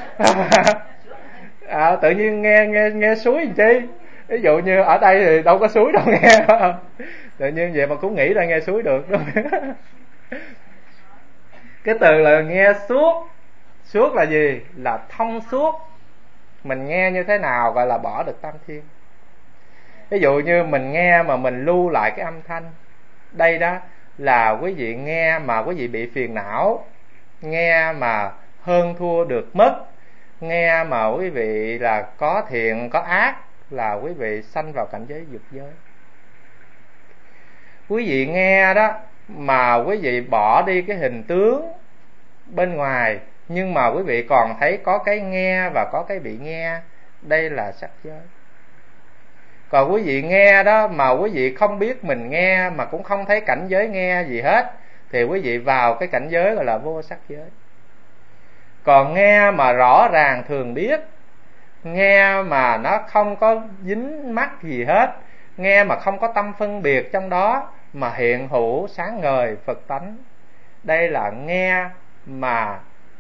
À, tự nhiên nghe nghe nghe suối làm chi? Ví dụ như ở đây thì đâu có suối đâu nghe. Tự nhiên vậy mà cũng nghĩ ra nghe suối được. Cái từ là nghe suốt. Suốt là gì? Là thông suốt. Mình nghe như thế nào gọi là bỏ được tam thiên. Ví dụ như mình nghe mà mình lưu lại cái âm thanh. Đây đó là quý vị nghe mà quý vị bị phiền não, nghe mà hơn thua được mất, nghe mà quý vị là có thiện có ác, là quý vị sanh vào cảnh giới dục giới. Quý vị nghe đó mà quý vị bỏ đi cái hình tướng bên ngoài, nhưng mà quý vị còn thấy có cái nghe và có cái bị nghe, đây là sắc giới. Còn quý vị nghe đó mà quý vị không biết mình nghe, mà cũng không thấy cảnh giới nghe gì hết, thì quý vị vào cái cảnh giới gọi là vô sắc giới. Còn nghe mà rõ ràng thường biết, nghe mà nó không có dính mắc gì hết, nghe mà không có tâm phân biệt trong đó, mà hiện hữu sáng ngời Phật tánh, đây là nghe mà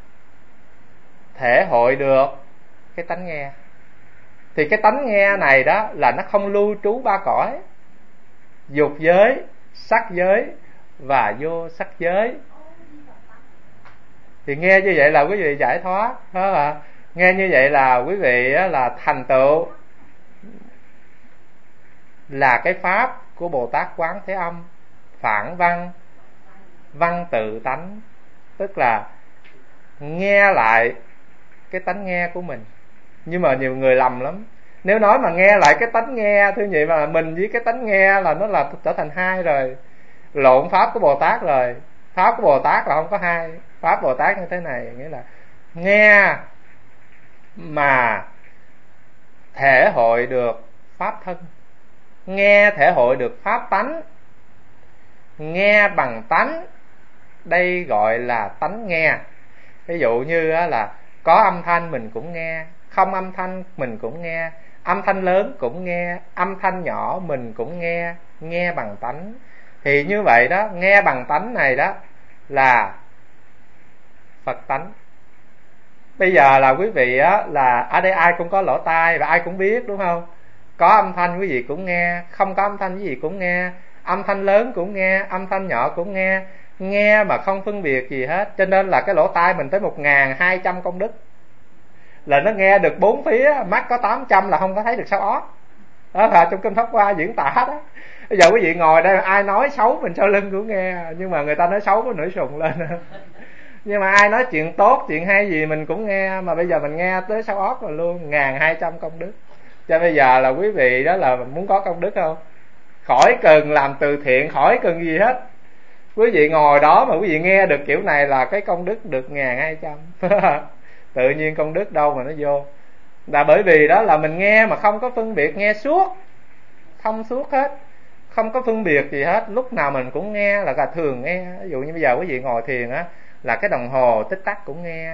thể hội được cái tánh nghe. Thì cái tánh nghe này đó là nó không lưu trú ba cõi: dục giới, sắc giới và vô sắc giới. Thì nghe như vậy là quý vị giải thoát, phải không ạ? Nghe như vậy là quý vị là thành tựu là cái pháp của Bồ Tát Quán Thế Âm, phản văn, văn tự tánh, tức là nghe lại cái tánh nghe của mình. Nhưng mà nhiều người lầm lắm. Nếu nói mà nghe lại cái tánh nghe, thưa vậy mà mình với cái tánh nghe là nó là trở thành hai rồi, lộn pháp của Bồ Tát rồi. Pháp của Bồ Tát là không có hai. Pháp Bồ Tát như thế này, nghĩa là nghe mà thể hội được pháp thân, nghe thể hội được pháp tánh, nghe bằng tánh, đây gọi là tánh nghe. Ví dụ như là có âm thanh mình cũng nghe, không âm thanh mình cũng nghe, âm thanh lớn cũng nghe, âm thanh nhỏ mình cũng nghe, nghe bằng tánh. Thì như vậy đó, nghe bằng tánh này đó là Phật tánh. Bây giờ là quý vị á, là ở đây ai cũng có lỗ tai và ai cũng biết, đúng không? Có âm thanh quý vị cũng nghe, không có âm thanh quý vị cũng nghe, âm thanh lớn cũng nghe, âm thanh nhỏ cũng nghe, nghe mà không phân biệt gì hết. Cho nên là cái lỗ tai mình tới một ngàn hai trăm công đức, là nó nghe được bốn phía. Mắt có tám trăm là không có thấy được sáu ót. Đó là trong kinh Pháp Hoa diễn tả đó. Bây giờ quý vị ngồi đây, ai nói xấu mình sau lưng cũng nghe, nhưng mà người ta nói xấu có nổi sùng lên. Nhưng mà ai nói chuyện tốt, chuyện hay gì mình cũng nghe, mà bây giờ mình nghe tới sáu ót rồi luôn, ngàn hai trăm công đức. Cho bây giờ là quý vị đó là muốn có công đức không? Khỏi cần làm từ thiện, khỏi cần gì hết. Quý vị ngồi đó mà quý vị nghe được kiểu này là cái công đức được ngàn hai trăm. Tự nhiên công đức đâu mà nó vô. Là bởi vì đó là mình nghe mà không có phân biệt, nghe suốt, thông suốt hết, không có phân biệt gì hết, lúc nào mình cũng nghe, là cả thường nghe. Ví dụ như bây giờ quý vị ngồi thiền á, là cái đồng hồ tích tắc cũng nghe,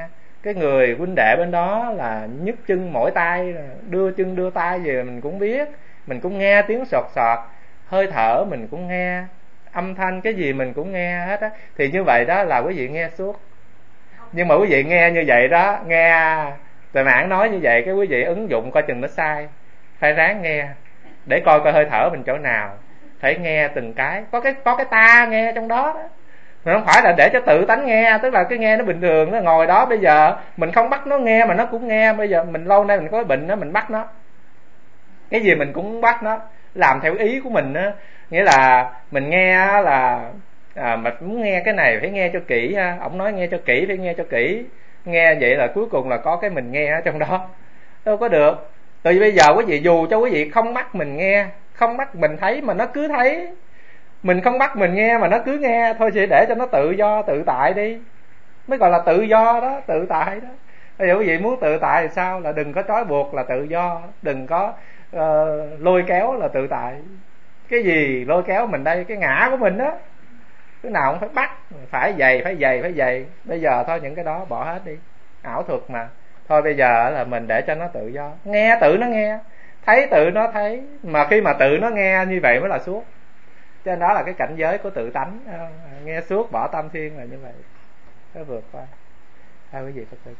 cái người huynh đệ bên đó là nhấc chân mỏi tay, đưa chân đưa tay về mình cũng biết, mình cũng nghe tiếng sọt sọt, hơi thở mình cũng nghe, âm thanh cái gì mình cũng nghe hết á. Thì như vậy đó là quý vị nghe suốt. Nhưng mà quý vị nghe như vậy đó, nghe Tuệ Mãn nói như vậy, cái quý vị ứng dụng coi chừng nó sai. Phải ráng nghe để coi coi hơi thở mình chỗ nào, phải nghe từng cái, có cái có cái ta nghe trong đó đó. Mà không phải là để cho tự tánh nghe, tức là cái nghe nó bình thường, nó ngồi đó bây giờ mình không bắt nó nghe mà nó cũng nghe. Bây giờ mình lâu nay mình có cái bệnh đó, mình bắt nó, cái gì mình cũng bắt nó làm theo ý của mình á. Nghĩa là mình nghe là à, mình muốn nghe cái này phải nghe cho kỹ ha. Ông nói nghe cho kỹ phải nghe cho kỹ, nghe vậy là cuối cùng là có cái mình nghe ở trong đó, đâu có được. Từ bây giờ quý vị dù cho quý vị không bắt mình nghe, không bắt mình thấy mà nó cứ thấy, mình không bắt mình nghe mà nó cứ nghe thôi, chỉ để cho nó tự do tự tại đi, mới gọi là tự do đó, tự tại đó. Bây giờ quý vị muốn tự tại thì sao? Là đừng có trói buộc là tự do, đừng có uh, lôi kéo là tự tại. Cái gì lôi kéo mình đây? Cái ngã của mình đó, cái nào cũng phải bắt, phải dày phải dày phải dày. Bây giờ thôi những cái đó bỏ hết đi, ảo thuật mà. Thôi bây giờ là mình để cho nó tự do, nghe tự nó nghe, thấy tự nó thấy. Mà khi mà tự nó nghe như vậy mới là suốt. Cho nên đó là cái cảnh giới của tự tánh. Nghe suốt bỏ tâm thiên là như vậy, nó vượt qua. Hai quý vị Phật tử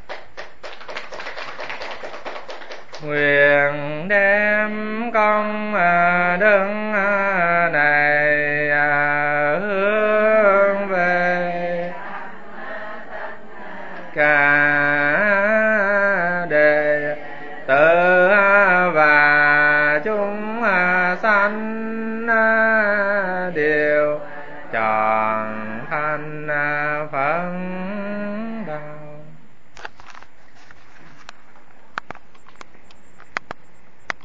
nguyện đem công đức này hướng về cả đệ tử và chúng sanh đều trọn thành Phật